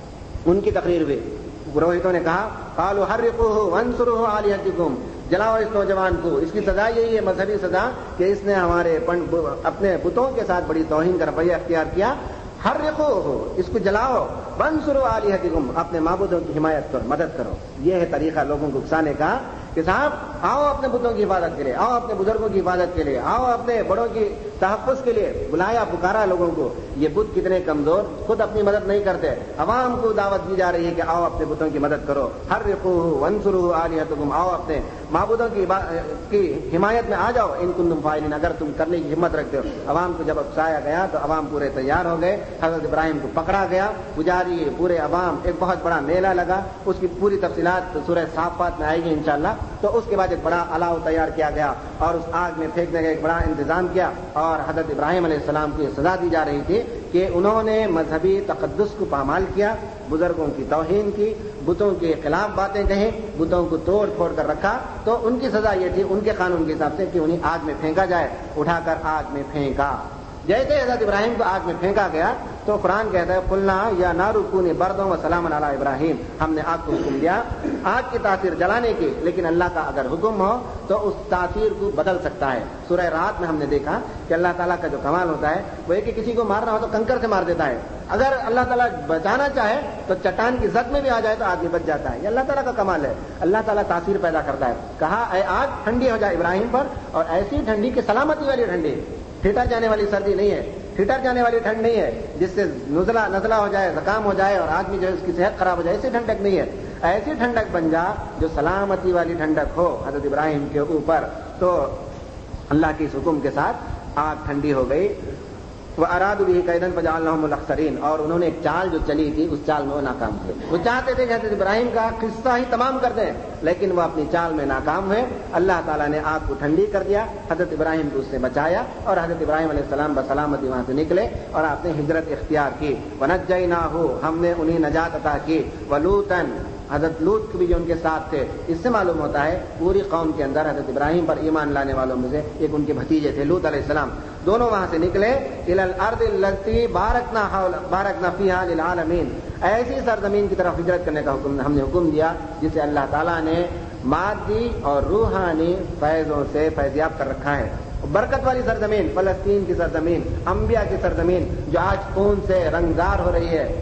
ان کی تقریر ہوئی. پروہتوں نے کہا قالوا حرقوه وانصروا آلهتكم، جلاؤ اس نوجوان کو، اس کی سزا یہی ہے، مذہبی سزا، کہ اس نے ہمارے اپنے بتوں کے ساتھ بڑی توہین کا رویہ اختیار کیا. حرقوه، اس کو جلاؤ، وانصروا آلهتكم، اپنے معبودوں کی حمایت کرو، مدد کرو. یہ ہے طریقہ لوگوں کو اکسانے کا کہ صاحب آؤ اپنے بتوں کی حفاظت کے لیے، آؤ اپنے بزرگوں کی حفاظت کے لیے، آؤ اپنے بڑوں کی تحفظ کے لیے. بلایا پکارا لوگوں کو. یہ بت کتنے کمزور، خود اپنی مدد نہیں کرتے، عوام کو دعوت دی جا رہی ہے کہ آؤ اپنے بتوں کی مدد کرو. حرقوه وانصروا آلهتكم، آؤ اپنے معبودوں کی حمایت میں آ جاؤ، ان کنتم فاعلین، اگر تم کرنے کی ہمت رکھتے ہو. عوام کو جب اکسایا گیا تو عوام پورے تیار ہو گئے. حضرت ابراہیم کو پکڑا گیا، پجاری، پورے عوام، ایک بہت بڑا میلہ لگا. اس کی پوری تفصیلات سورہ صافات میں آئے گی انشاءاللہ. تو اس کے بعد ایک بڑا الاؤ تیار کیا گیا اور اس آگ میں پھینکنے کا ایک بڑا انتظام کیا، اور حضرت ابراہیم علیہ السلام کو یہ سزا دی جا رہی تھی کہ انہوں نے مذہبی تقدس کو پامال کیا، بزرگوں کی توہین کی، بتوں کے خلاف باتیں کہیں، بتوں کو توڑ پھوڑ کر رکھا، تو ان کی سزا یہ تھی ان کے قانون کے حساب سے کہ انہیں آگ میں پھینکا جائے۔ اٹھا کر آگ میں پھینکا، جیسے حضرت ابراہیم کو آگ میں پھینکا گیا تو قرآن کہتا ہے قلنا یا نار کونی بردوں و سلام علی ابراہیم، ہم نے آگ کو حکم دیا آگ کی تاثیر جلانے کی، لیکن اللہ کا اگر حکم ہو تو اس تاثیر کو بدل سکتا ہے۔ سورہ رات میں ہم نے دیکھا کہ اللہ تعالیٰ کا جو کمال ہوتا ہے وہ ہے کہ کسی کو مارنا ہو تو کنکر سے مار دیتا ہے، اگر اللہ تعالیٰ بچانا چاہے تو چٹان کی زد میں بھی آ جائے تو آدمی بچ جاتا ہے، یہ اللہ تعالیٰ کا کمال ہے۔ اللہ تعالیٰ تاثیر پیدا کرتا ہے۔ کہا اے آگ ٹھنڈی ہو جائے ابراہیم پر، اور ایسی ٹھنڈی کہ سلامتی والی ٹھنڈی، ٹھٹر جانے والی سردی نہیں ہے، ٹھٹر جانے والی ٹھنڈ نہیں ہے جس سے نزلہ ہو جائے، زکام ہو جائے اور آدمی جو ہے اس کی صحت خراب ہو جائے، ایسی ٹھنڈک نہیں ہے، ایسی ٹھنڈک بن جا جو سلامتی والی ٹھنڈک ہو حضرت ابراہیم کے اوپر۔ تو اللہ کے اس حکم کے ساتھ آگ ٹھنڈی ہو گئی۔ وَأَرَادُوا بِهِ كَيْدًا فَجَعَلْنَاهُمُ الْأَخْسَرِينَ، اور انہوں نے ایک چال جو چلی تھی اس چال میں وہ ناکام ہوئے۔ وہ چاہتے تھے کہ حضرت ابراہیم کا قصہ ہی تمام کر دیں، لیکن وہ اپنی چال میں ناکام ہوئے۔ اللہ تعالیٰ نے آگ کو ٹھنڈی کر دیا، حضرت ابراہیم کو اس سے بچایا، اور حضرت ابراہیم علیہ السلام بسلامتی وہاں سے نکلے اور آپ نے ہجرت اختیار کی۔ وَنَجَّيْنَاهُ، ہم نے انہیں نجات عطا کی۔ وَلُوطًا، حضرت لوط بھی جو ان کے ساتھ تھے۔ اس سے معلوم ہوتا ہے پوری قوم کے اندر حضرت ابراہیم پر ایمان لانے والوں میں سے ایک ان کے بھتیجے تھے لوط علیہ السلام، دونوں وہاں سے نکلے۔ الی الارض التي بارکنا فیہا للعالمین، ایسی سرزمین کی طرف ہجرت کرنے کا ہم نے حکم دیا جسے اللہ تعالیٰ نے مادی اور روحانی فیضوں سے فیضیاب کر رکھا ہے۔ برکت والی سرزمین، فلسطین کی سرزمین، انبیاء کی سرزمین جو آج خون سے رنگدار ہو رہی ہے۔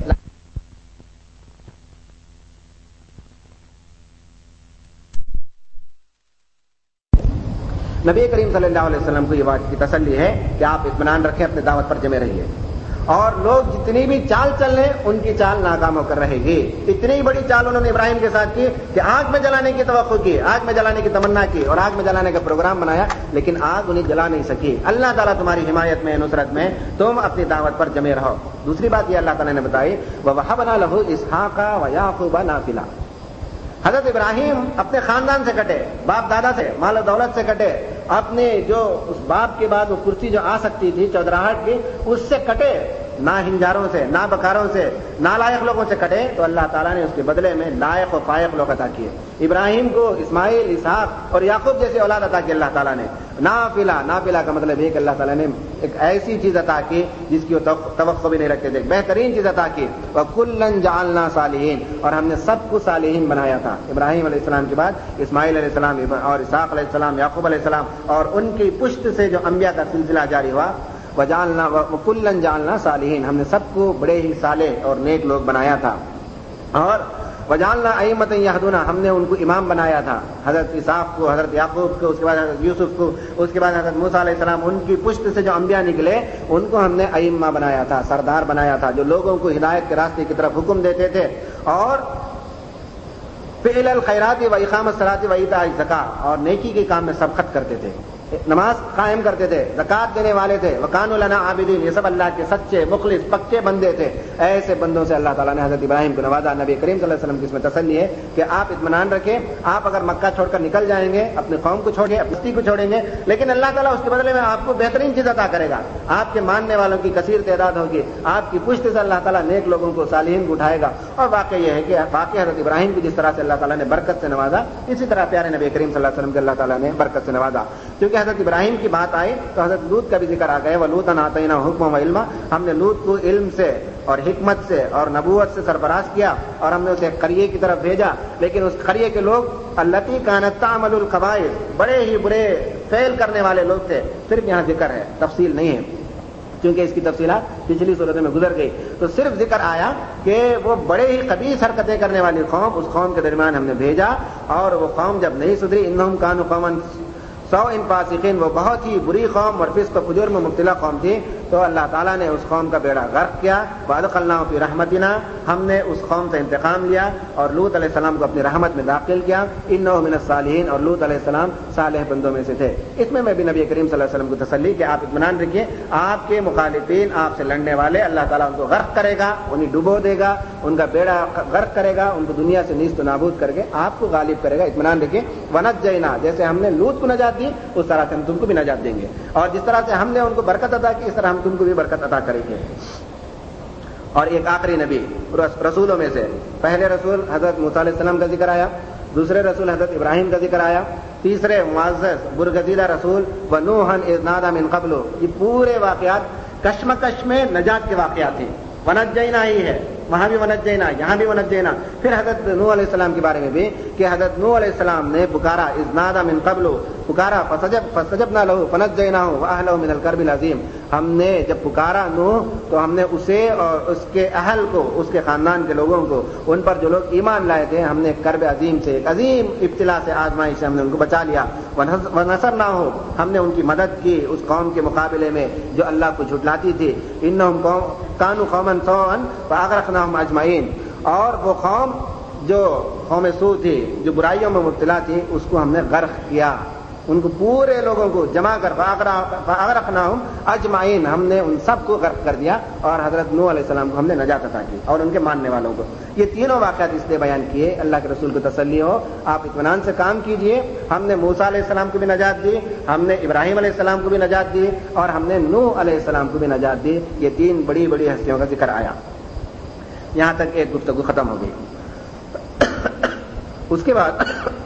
نبی کریم صلی اللہ علیہ وسلم کو یہ بات کی تسلی ہے کہ آپ اطمینان رکھیں، اپنے دعوت پر جمے رہیے، اور لوگ جتنی بھی چال چل لیں ان کی چال ناکام ہو کر رہے گی۔ اتنی بڑی چال انہوں نے ابراہیم کے ساتھ کی کہ آگ میں جلانے کی توقع کی، آگ میں جلانے کی تمنا کی اور آگ میں جلانے کا پروگرام بنایا، لیکن آگ انہیں جلا نہیں سکی۔ اللہ تعالیٰ تمہاری حمایت میں، نصرت میں، تم اپنی دعوت پر جمے رہو۔ دوسری بات یہ اللہ تعالیٰ نے بتائی وَوَهَبْنَا لَهُ إِسْحَاقَ وَيَعْقُوبَ نَافِلًا، حضرت ابراہیم اپنے خاندان سے کٹے، باپ دادا سے، مال و دولت سے کٹے، اپنے جو اس باپ کے بعد وہ کرسی جو آ سکتی تھی چودراہٹ کی اس سے کٹے، نہ ہنجاروں سے، نہ بکاروں سے، نالائق لوگوں سے کٹے، تو اللہ تعالیٰ نے اس کے بدلے میں لائق و فائق لوگ عطا کیے۔ ابراہیم کو اسماعیل، اسحاق اور یعقوب جیسے اولاد عطا کی اللہ تعالیٰ نے۔ نافلہ کا مطلب ہے کہ اللہ تعالیٰ نے ایک ایسی چیز عطا کی جس کی وہ توقع بھی نہیں رکھتے تھے، بہترین چیز عطا کی۔ وَكُلًّا جَعَلْنَا صَالِحِينَ، اور ہم نے سب کو صالحین بنایا تھا۔ ابراہیم علیہ السلام کے بعد اسماعیل علیہ السلام اور اسحاق علیہ السلام، یعقوب علیہ السلام، اور ان کی پشت سے جو انبیاء کا سلسلہ جاری ہوا۔ وَكُلًّا جَعَلْنَا صَالِحِينَ، ہم نے سب کو بڑے ہی صالح اور نیک لوگ بنایا تھا۔ اور وَجَعَلْنَا أَئِمَّةً يَهْدُونَ، ہم نے ان کو امام بنایا تھا، حضرت اسحاق کو، حضرت یعقوب کو، اس کے بعد حضرت یوسف کو، اس کے بعد حضرت موسیٰ علیہ السلام، ان کی پشت سے جو انبیاء نکلے ان کو ہم نے ائمہ بنایا تھا، سردار بنایا تھا، جو لوگوں کو ہدایت کے راستے کی طرف حکم دیتے تھے، اور فعل الخیرات و اقامۃ الصلاۃ و ایتاء الزکاۃ، اور نیکی کے کام میں سبقت کرتے تھے، نماز قائم کرتے تھے، زکوٰۃ دینے والے تھے، وکانوا لنا عابدین، یہ سب اللہ کے سچے مخلص پکے بندے تھے۔ ایسے بندوں سے اللہ تعالیٰ نے حضرت ابراہیم کو نوازا۔ نبی کریم صلی اللہ علیہ وسلم کی اس میں تسلی ہے کہ آپ اطمینان رکھیں، آپ اگر مکہ چھوڑ کر نکل جائیں گے، اپنے قوم کو چھوڑیں، اپنی بستی کو چھوڑیں گے، لیکن اللہ تعالیٰ اس کے بدلے میں آپ کو بہترین چیز عطا کرے گا، آپ کے ماننے والوں کی کثیر تعداد ہوگی، آپ کی پشت سے اللہ تعالیٰ نیک لوگوں کو، صالحین کو اٹھائے گا۔ اور واقعہ یہ ہے کہ واقعہ حضرت ابراہیم کو جس طرح سے اللہ تعالیٰ نے برکت سے نوازا، اسی طرح پیارے نبی کریم صلی اللہ علیہ وسلم کے اللہ تعالیٰ نے برکت سے نوازا۔ کیونکہ حضرت ابراہیم کی بات آئی تو حضرت لوط کا بھی ذکر آ گیا، وَلُوطًا آتَيْنَاهُ حُکْمًا وَعِلْمًا، ہم نے لوط کو علم سے اور حکمت سے اور نبوت سے سرفراز کیا، اور ہم نے اسے قریے کی طرف بھیجا، لیکن اس قریے کے لوگ الَّتِي كَانَتْ تَعْمَلُ الْخَبَائِثَ، بڑے ہی برے فعل کرنے والے لوگ تھے۔ صرف یہاں ذکر ہے، تفصیل نہیں ہے، کیونکہ اس کی تفصیلات پچھلی صورتوں میں گزر گئی، تو صرف ذکر آیا کہ وہ بڑے ہی خبیث حرکتیں کرنے والی قوم، اس قوم کے درمیان ہم نے بھیجا، اور وہ قوم جب نہیں سدھری، انہم کانوا قوما سوء فاسقین، وہ بہت ہی بری قوم اور فسق و فجور میں مبتلا قوم تھی، تو اللہ تعالیٰ نے اس قوم کا بیڑا غرق کیا. وَأَدْخَلْنَاهُمْ فِي رَحْمَتِنَا، ہم نے اس قوم سے انتقام لیا اور لوط علیہ السلام کو اپنی رحمت میں داخل کیا. إِنَّهُ مِنَ الصَّالِحِينَ، اور لوط علیہ السلام صالح بندوں میں سے تھے. اس میں بھی نبی کریم صلی اللہ علیہ وسلم کو تسلی کہ آپ اطمینان رکھیے، آپ کے مخالفین، آپ سے لڑنے والے، اللہ تعالیٰ ان کو غرق کرے گا، انہیں ڈبو دے گا، ان کا بیڑا غرق کرے گا، ان کو دنیا سے نیست و نابود کر کے آپ کو غالب کرے گا. اطمینان رکھیے. وَنَجَّيْنَا، جیسے ہم نے لوط کو نجات دی اس طرح سے ہم تم کو بھی نجات دیں گے، اور جس طرح سے ہم نے ان کو برکت عطا کی اس طرح ہم تم کو بھی برکت عطا کریں گے. اور ایک آخری نبی رسولوں میں سے، پہلے رسول حضرت موسیٰ علیہ السلام کا ذکر آیا، دوسرے رسول حضرت ابراہیم کا ذکر آیا، تیسرے معزز برگزیدہ رسول وَنُوحًا إِذْ نَادَىٰ مِن قَبْلُ. یہ پورے واقعات کشمکش میں نجات کے واقعات ہیں. ونجینا ہی ہے، وہاں بھی ونجینا، یہاں بھی ونجینا. پھر حضرت نوح علیہ السلام کے بارے میں بھی کہ حضرت نوح علیہ السلام نے پکارا، اذ نادى من قبل، پکارا، فاستجبنا له فنجيناه واهله من الكرب العظیم. ہم نے جب پکارا نوح تو ہم نے اسے اور اس کے اہل کو، اس کے خاندان کے لوگوں کو، ان پر جو لوگ ایمان لائے تھے، ہم نے کرب عظیم سے، ایک عظیم ابتلا سے، آزمائش سے ہم نے ان کو بچا لیا. ونصرناہ، ہم نے ان کی مدد کی اس قوم کے مقابلے میں جو اللہ کو جھٹلاتی تھی. انہم کانوا قوما سوءا فاغرقناہم اجمعین، اور وہ قوم جو قوم سوء تھی، جو برائیوں میں مبتلا تھی، اس کو ہم نے غرق کیا، ان کو پورے لوگوں کو جمع کر فاغرقناہم اجمعین، ہم نے ان سب کو غرق کر دیا، اور حضرت نوح علیہ السلام کو ہم نے نجات عطا کی اور ان کے ماننے والوں کو. یہ تینوں واقعات اس لیے بیان کیے اللہ کے رسول کو تسلی ہو، آپ اطمینان سے کام کیجئے. ہم نے موسیٰ علیہ السلام کو بھی نجات دی، ہم نے ابراہیم علیہ السلام کو بھی نجات دی، اور ہم نے نوح علیہ السلام کو بھی نجات دی. یہ تین بڑی بڑی ہستیوں کا ذکر آیا. یہاں تک ایک گفتگو ختم ہو گئی. اس کے بعد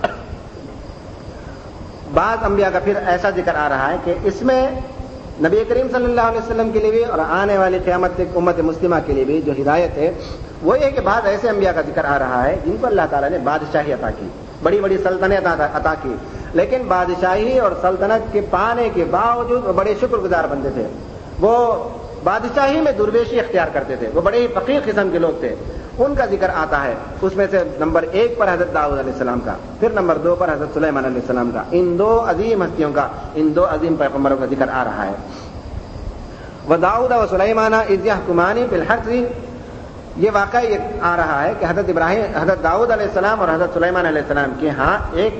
بعض انبیاء کا پھر ایسا ذکر آ رہا ہے کہ اس میں نبی کریم صلی اللہ علیہ وسلم کے لیے بھی اور آنے والی قیامت تک امت مسلمہ کے لیے بھی جو ہدایت ہے وہ یہ کہ بعض ایسے انبیاء کا ذکر آ رہا ہے جن کو اللہ تعالیٰ نے بادشاہی عطا کی، بڑی بڑی سلطنت عطا کی، لیکن بادشاہی اور سلطنت کے پانے کے باوجود وہ بڑے شکر گزار بندے تھے. وہ بادشاہی میں درویشی اختیار کرتے تھے، وہ بڑے ہی فقیر قسم کے لوگ تھے. ان کا ذکر آتا ہے. اس میں سے نمبر 1 پر حضرت داؤد علیہ السلام کا، پھر نمبر 2 پر حضرت سلیمان علیہ السلام کا. ان دو عظیم ہستیوں کا، ان دو عظیم پیغمبروں کا ذکر آ رہا ہے. وَدَاؤُدَ وَسُلَيْمَانَ إِذْ يَحْكُمَانِ فِي الْحَرْثِ، یہ واقعہ یہ آ رہا ہے کہ حضرت داؤد علیہ السلام اور حضرت سلیمان علیہ السلام کے ہاں ایک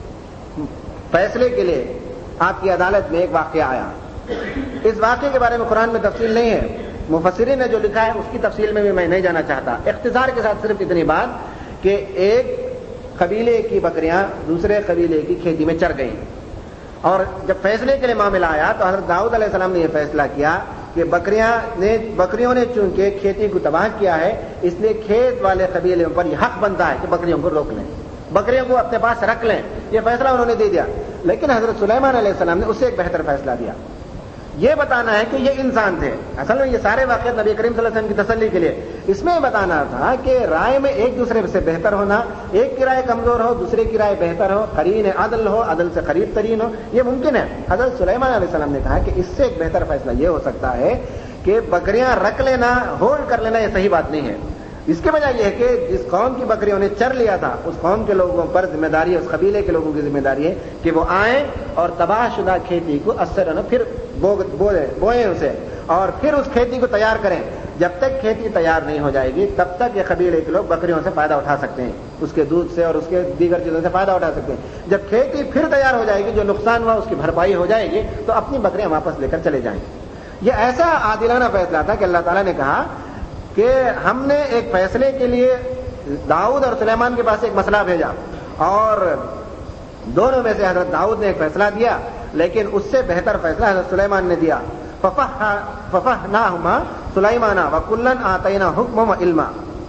فیصلے کے لیے آپ کی عدالت میں ایک واقعہ آیا. اس واقعے کے بارے میں قرآن میں تفصیل نہیں ہے، مفسرین نے جو لکھا ہے اس کی تفصیل میں بھی میں نہیں جانا چاہتا. اختصار کے ساتھ صرف اتنی بات کہ ایک قبیلے کی بکریاں دوسرے قبیلے کی کھیتی میں چر گئیں، اور جب فیصلے کے لیے معاملہ آیا تو حضرت داؤد علیہ السلام نے یہ فیصلہ کیا کہ بکریوں نے چونکہ کھیتی کو تباہ کیا ہے، اس لیے کھیت والے قبیلے پر یہ حق بنتا ہے کہ بکریوں کو روک لیں، بکریوں کو اپنے پاس رکھ لیں. یہ فیصلہ انہوں نے دے دیا. لیکن حضرت سلیمان علیہ السلام نے اس سے ایک بہتر فیصلہ دیا. یہ بتانا ہے کہ یہ انسان تھے. اصل میں یہ سارے واقعات نبی کریم صلی اللہ علیہ وسلم کی تسلی کے لیے اس میں بتانا تھا کہ رائے میں ایک دوسرے سے بہتر ہونا، ایک کی رائے کمزور ہو دوسرے کی رائے بہتر ہو، قرین عدل ہو، عدل سے قریب ترین ہو، یہ ممکن ہے. حضرت سلیمان علیہ السلام نے کہا کہ اس سے ایک بہتر فیصلہ یہ ہو سکتا ہے کہ بکریاں رکھ لینا، ہولڈ کر لینا، یہ صحیح بات نہیں ہے. اس کے بجائے یہ ہے کہ جس قوم کی بکریوں نے چر لیا تھا اس قوم کے لوگوں پر ذمہ داری ہے، اس قبیلے کے لوگوں کی ذمہ داری ہے کہ وہ آئیں اور تباہ شدہ کھیتی کو پھر بوئیں اسے، اور پھر اس کھیتی کو تیار کریں. جب تک کھیتی تیار نہیں ہو جائے گی تب تک یہ قبیلے کے لوگ بکریوں سے فائدہ اٹھا سکتے ہیں، اس کے دودھ سے اور اس کے دیگر چیزوں سے فائدہ اٹھا سکتے ہیں. جب کھیتی پھر تیار ہو جائے گی، جو نقصان ہوا اس کی بھرپائی ہو جائے گی، تو اپنی بکریاں واپس لے کر چلے جائیں. یہ ایسا عادلانہ فیصلہ تھا کہ اللہ تعالیٰ نے کہا کہ ہم نے ایک فیصلے کے لیے داؤد اور سلیمان کے پاس ایک مسئلہ بھیجا، اور دونوں میں سے حضرت داؤد نے ایک فیصلہ دیا، لیکن اس سے بہتر فیصلہ حضرت سلیمان نے دیا. فَفَحْنَاهُمَا سُلَيْمَانَ وَكُلًّا آتَيْنَا حُكْمًا وَعِلْمًا.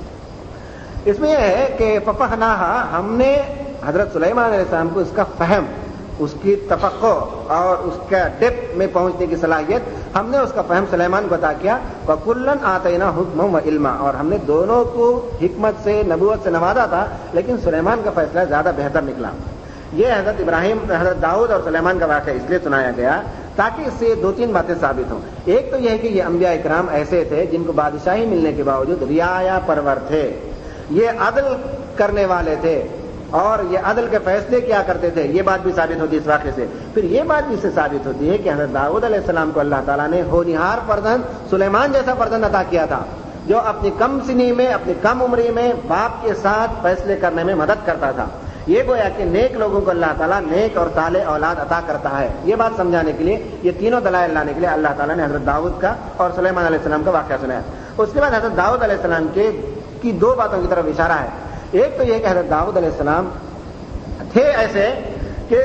اس میں یہ ہے کہ فَفَحْنَاهَا، ہم نے حضرت سلیمان علیہ السلام کو اس کا فہم، اس کی تفقع اور اس کا ڈیپتھ میں پہنچنے کی صلاحیت، ہم نے اس کا فہم سلیمان کو عطا کیا. وَكُلًّا آتَيْنَا حُكْمًا وَعِلْمًا، اور ہم نے دونوں کو حکمت سے، نبوت سے نوازا تھا، لیکن سلیمان کا فیصلہ زیادہ بہتر نکلا. یہ حضرت داؤد اور سلیمان کا واقعہ اس لیے سنایا گیا تاکہ اس سے 2-3 باتیں ثابت ہوں. ایک تو یہ ہے کہ یہ انبیاء اکرام ایسے تھے جن کو بادشاہی ملنے کے باوجود رعایا پرور تھے، یہ عدل کرنے والے تھے، اور یہ عدل کے فیصلے کیا کرتے تھے، یہ بات بھی ثابت ہوتی ہے اس واقعے سے۔ پھر یہ بات بھی اس سے ثابت ہوتی ہے کہ حضرت داؤد علیہ السلام کو اللہ تعالیٰ نے ہونہار فرزند سلیمان جیسا فرزند عطا کیا تھا، جو اپنی کم سنی میں، اپنی کم عمری میں باپ کے ساتھ فیصلے کرنے میں مدد کرتا تھا۔ یہ گویا کہ نیک لوگوں کو اللہ تعالیٰ نیک اور صالح اولاد عطا کرتا ہے۔ یہ بات سمجھانے کے لیے، یہ تینوں دلائل لانے کے لیے اللہ تعالیٰ نے حضرت داؤد کا اور سلیمان علیہ السلام کا واقعہ سنایا۔ اس کے بعد حضرت داؤد علیہ السلام کی دو باتوں کی طرف اشارہ ہے۔ ایک تو یہ کہ حضرت داؤد علیہ السلام تھے ایسے کہ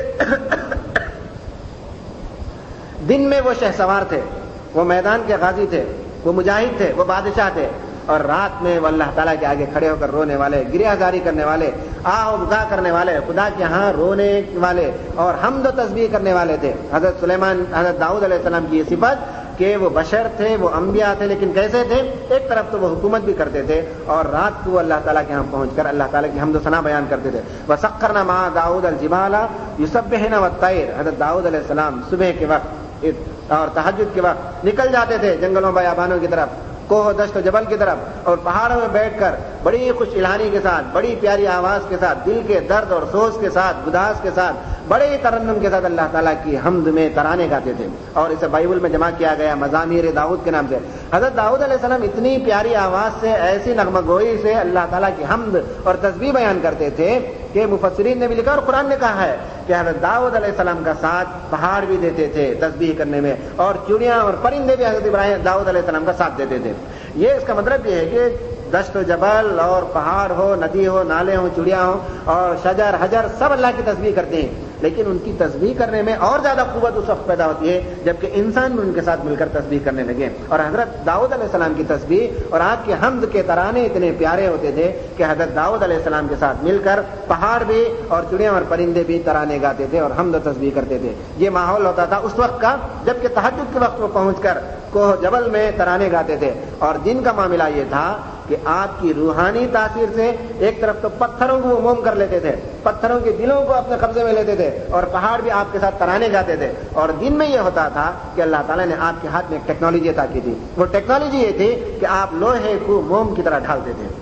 دن میں وہ شہسوار تھے، وہ میدان کے غازی تھے، وہ مجاہد تھے، وہ بادشاہ تھے، اور رات میں وہ اللہ تعالیٰ کے آگے کھڑے ہو کر رونے والے، گریہ زاری کرنے والے، آہ و بکا کرنے والے، خدا کے ہاں رونے والے اور حمد و تسبیح کرنے والے تھے۔ حضرت داؤد علیہ السلام کی یہ صفت کہ وہ بشر تھے، وہ انبیاء تھے، لیکن کیسے تھے؟ ایک طرف تو وہ حکومت بھی کرتے تھے اور رات کو اللہ تعالیٰ کے ہاں پہنچ کر اللہ تعالیٰ کی حمد و ثنا بیان کرتے تھے۔ وَسَخَّرْنَا مَعَ دَاوُودَ الْجِبَالَ يُسَبِّحْنَ وَالطَّيْرَ، حضرت داؤد علیہ السلام صبح کے وقت اور تہجد کے وقت نکل جاتے تھے جنگلوں بیابانوں کی طرف، کوہ دشت و جبل کی طرف، اور پہاڑوں میں بیٹھ کر بڑی خوش الہانی کے ساتھ، بڑی پیاری آواز کے ساتھ، دل کے درد اور سوز کے ساتھ، گداس کے ساتھ، بڑے ترنم کے ساتھ اللہ تعالیٰ کی حمد میں ترانے گاتے تھے، اور اسے بائبل میں جمع کیا گیا مزامیر داؤد کے نام سے۔ حضرت داؤد علیہ السلام اتنی پیاری آواز سے، ایسی نغمہ گوئی سے اللہ تعالیٰ کی حمد اور تسبیح بیان کرتے تھے کہ مفسرین نے بھی لکھا اور قرآن نے کہا ہے کہ حضرت داؤد علیہ السلام کا ساتھ پہاڑ بھی دیتے تھے تسبیح کرنے میں، اور چڑیاں اور پرندے بھی حضرت داؤد علیہ السلام کا ساتھ دیتے تھے۔ یہ اس کا مطلب یہ ہے کہ دشت و جبل اور پہاڑ ہو، ندی ہو، نالے ہوں، چڑیاں ہوں اور شجر حجر سب اللہ کی تسبیح کرتے ہیں، لیکن ان کی تسبیح کرنے میں اور زیادہ قوت اس وقت پیدا ہوتی ہے جبکہ انسان بھی ان کے ساتھ مل کر تسبیح کرنے لگے۔ اور حضرت داؤد علیہ السلام کی تسبیح اور آپ کے حمد کے ترانے اتنے پیارے ہوتے تھے کہ حضرت داؤد علیہ السلام کے ساتھ مل کر پہاڑ بھی اور چڑیاں اور پرندے بھی ترانے گاتے تھے اور حمد و تسبیح کرتے تھے۔ یہ ماحول ہوتا تھا اس وقت کا جبکہ تہجد کے وقت وہ پہنچ کر کوہ جبل میں ترانے گاتے تھے، اور دن کا معاملہ یہ تھا کہ آپ کی روحانی تاثیر سے ایک طرف تو پتھروں کو وہ موم کر لیتے تھے، پتھروں کے دلوں کو اپنے قبضے میں لیتے تھے، اور پہاڑ بھی آپ کے ساتھ ترانے گاتے تھے۔ اور دن میں یہ ہوتا تھا کہ اللہ تعالیٰ نے آپ کے ہاتھ میں ایک ٹیکنالوجی عطا کی تھی، وہ ٹیکنالوجی یہ تھی کہ آپ لوہے کو موم کی طرح ڈھالتے تھے۔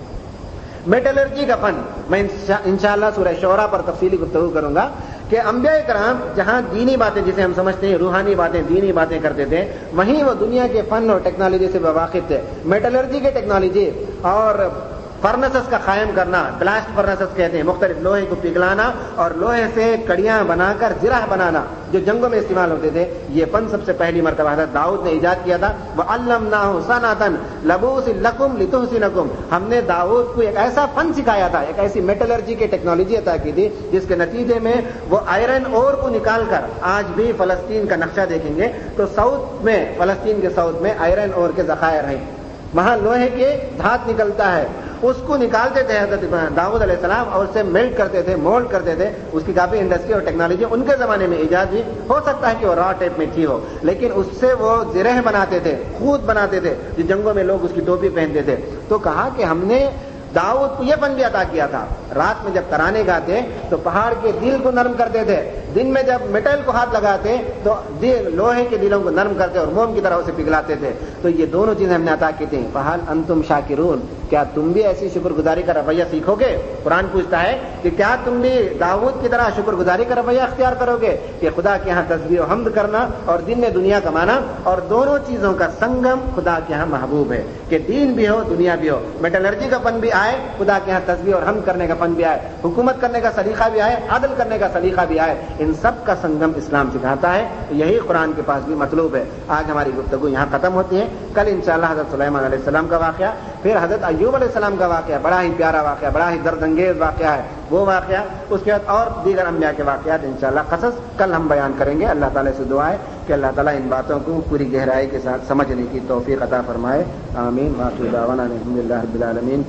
میٹلرجی کا فن میں انشاءاللہ سورہ شعراء پر تفصیلی گفتگو کروں گا کہ انبیاء کرام جہاں دینی باتیں جسے ہم سمجھتے ہیں روحانی باتیں، دینی باتیں کرتے تھے، وہیں وہ دنیا کے فن اور ٹیکنالوجی سے واقف تھے۔ میٹلرجی کے ٹیکنالوجی اور فرنسز کا قائم کرنا، بلاسٹ فرنسز کہتے ہیں، مختلف لوہے کو پگھلانا اور لوہے سے کڑیاں بنا کر زرہ بنانا جو جنگوں میں استعمال ہوتے تھے، یہ فن سب سے پہلی مرتبہ حضرت داؤد نے ایجاد کیا تھا۔ وَعَلَّمْنَاهُ صَنْعَةً لَبُوسٍ لَكُمْ لِتُحْسِنَكُمْ، ہم نے داؤد کو ایک ایسا فن سکھایا تھا، ایک ایسی میٹلرجی کی ٹیکنالوجی عطا کی تھی جس کے نتیجے میں وہ آئرن اور کو نکال کر، آج بھی فلسطین کا نقشہ دیکھیں گے تو ساؤتھ میں، فلسطین کے ساؤتھ میں آئرن اور کے ذخائر ہیں، وہاں لوہے کے دھات نکلتا ہے، اس کو نکالتے تھے حضرت داؤد علیہ السلام اور اسے میلٹ کرتے تھے، مولڈ کرتے تھے۔ اس کی کافی انڈسٹری اور ٹیکنالوجی ان کے زمانے میں ایجاد ہوئی، ہو سکتا ہے کہ وہ را ٹیپ میں تھی ہو، لیکن اس سے وہ زرہ بناتے تھے، خود بناتے تھے، جو جنگوں میں لوگ اس کی ٹوپی پہنتے تھے۔ تو کہا کہ ہم نے داؤد کو یہ فن بھی عطا کیا تھا، رات میں جب ترانے گاتے تو پہاڑ کے دل کو نرم کرتے تھے، دن میں جب میٹل کو ہاتھ لگاتے تو لوہے کے دلوں کو نرم کرتے اور موم کی طرح اسے پگھلاتے تھے۔ تو یہ دونوں چیزیں ہم نے عطا کی تھیں۔ فہل انتم شاکرون، کیا تم بھی ایسی شکر گزاری کا رویہ سیکھو گے؟ قرآن پوچھتا ہے کہ کیا تم بھی داؤد کی طرح شکر گزاری کا رویہ اختیار کرو گے کہ خدا کے ہاں تسبیح و حمد کرنا اور دن میں دنیا کمانا، اور دونوں چیزوں کا سنگم خدا کے ہاں محبوب ہے کہ دین بھی ہو دنیا بھی ہو، میٹلرجی کا فن بھی آئے، خدا کے ہاں تسبیح اور حمد کرنے کا فن بھی آئے، حکومت کرنے کا سلیقہ بھی آئے، عدل کرنے کا سلیقہ بھی آئے، ان سب کا سنگم اسلام سکھاتا ہے۔ یہی قرآن کے پاس بھی مطلوب ہے۔ آج ہماری گفتگو یہاں ختم ہوتی ہے، کل انشاءاللہ حضرت سلیمان علیہ السلام کا واقعہ، پھر حضرت ایوب علیہ السلام کا واقعہ، بڑا ہی پیارا واقعہ، بڑا ہی درد انگیز واقعہ ہے وہ واقعہ، اس کے بعد اور دیگر انبیاء کے واقعات انشاءاللہ قصص کل ہم بیان کریں گے۔ اللہ تعالیٰ سے دعا ہے کہ اللہ تعالیٰ ان باتوں کو پوری گہرائی کے ساتھ سمجھنے کی توفیق عطا فرمائے، آمین۔ وآخر دعوانا الحمدللہ رب العالمین۔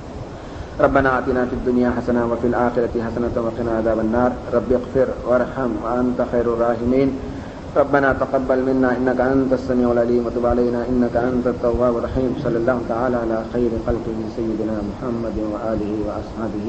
ربنا آتنا فی الدنیا حسنہ وفی الآخرۃ حسنۃ وقنا عذاب النار، رب اغفر وارحم وانت خیر الراحمین، ربنا تقبل منا انك انت السميع العليم وتب علينا انك انت التواب الرحيم، صلی اللہ تعالی علی خیر خلقه سیدنا محمد وآلہ واصحابہ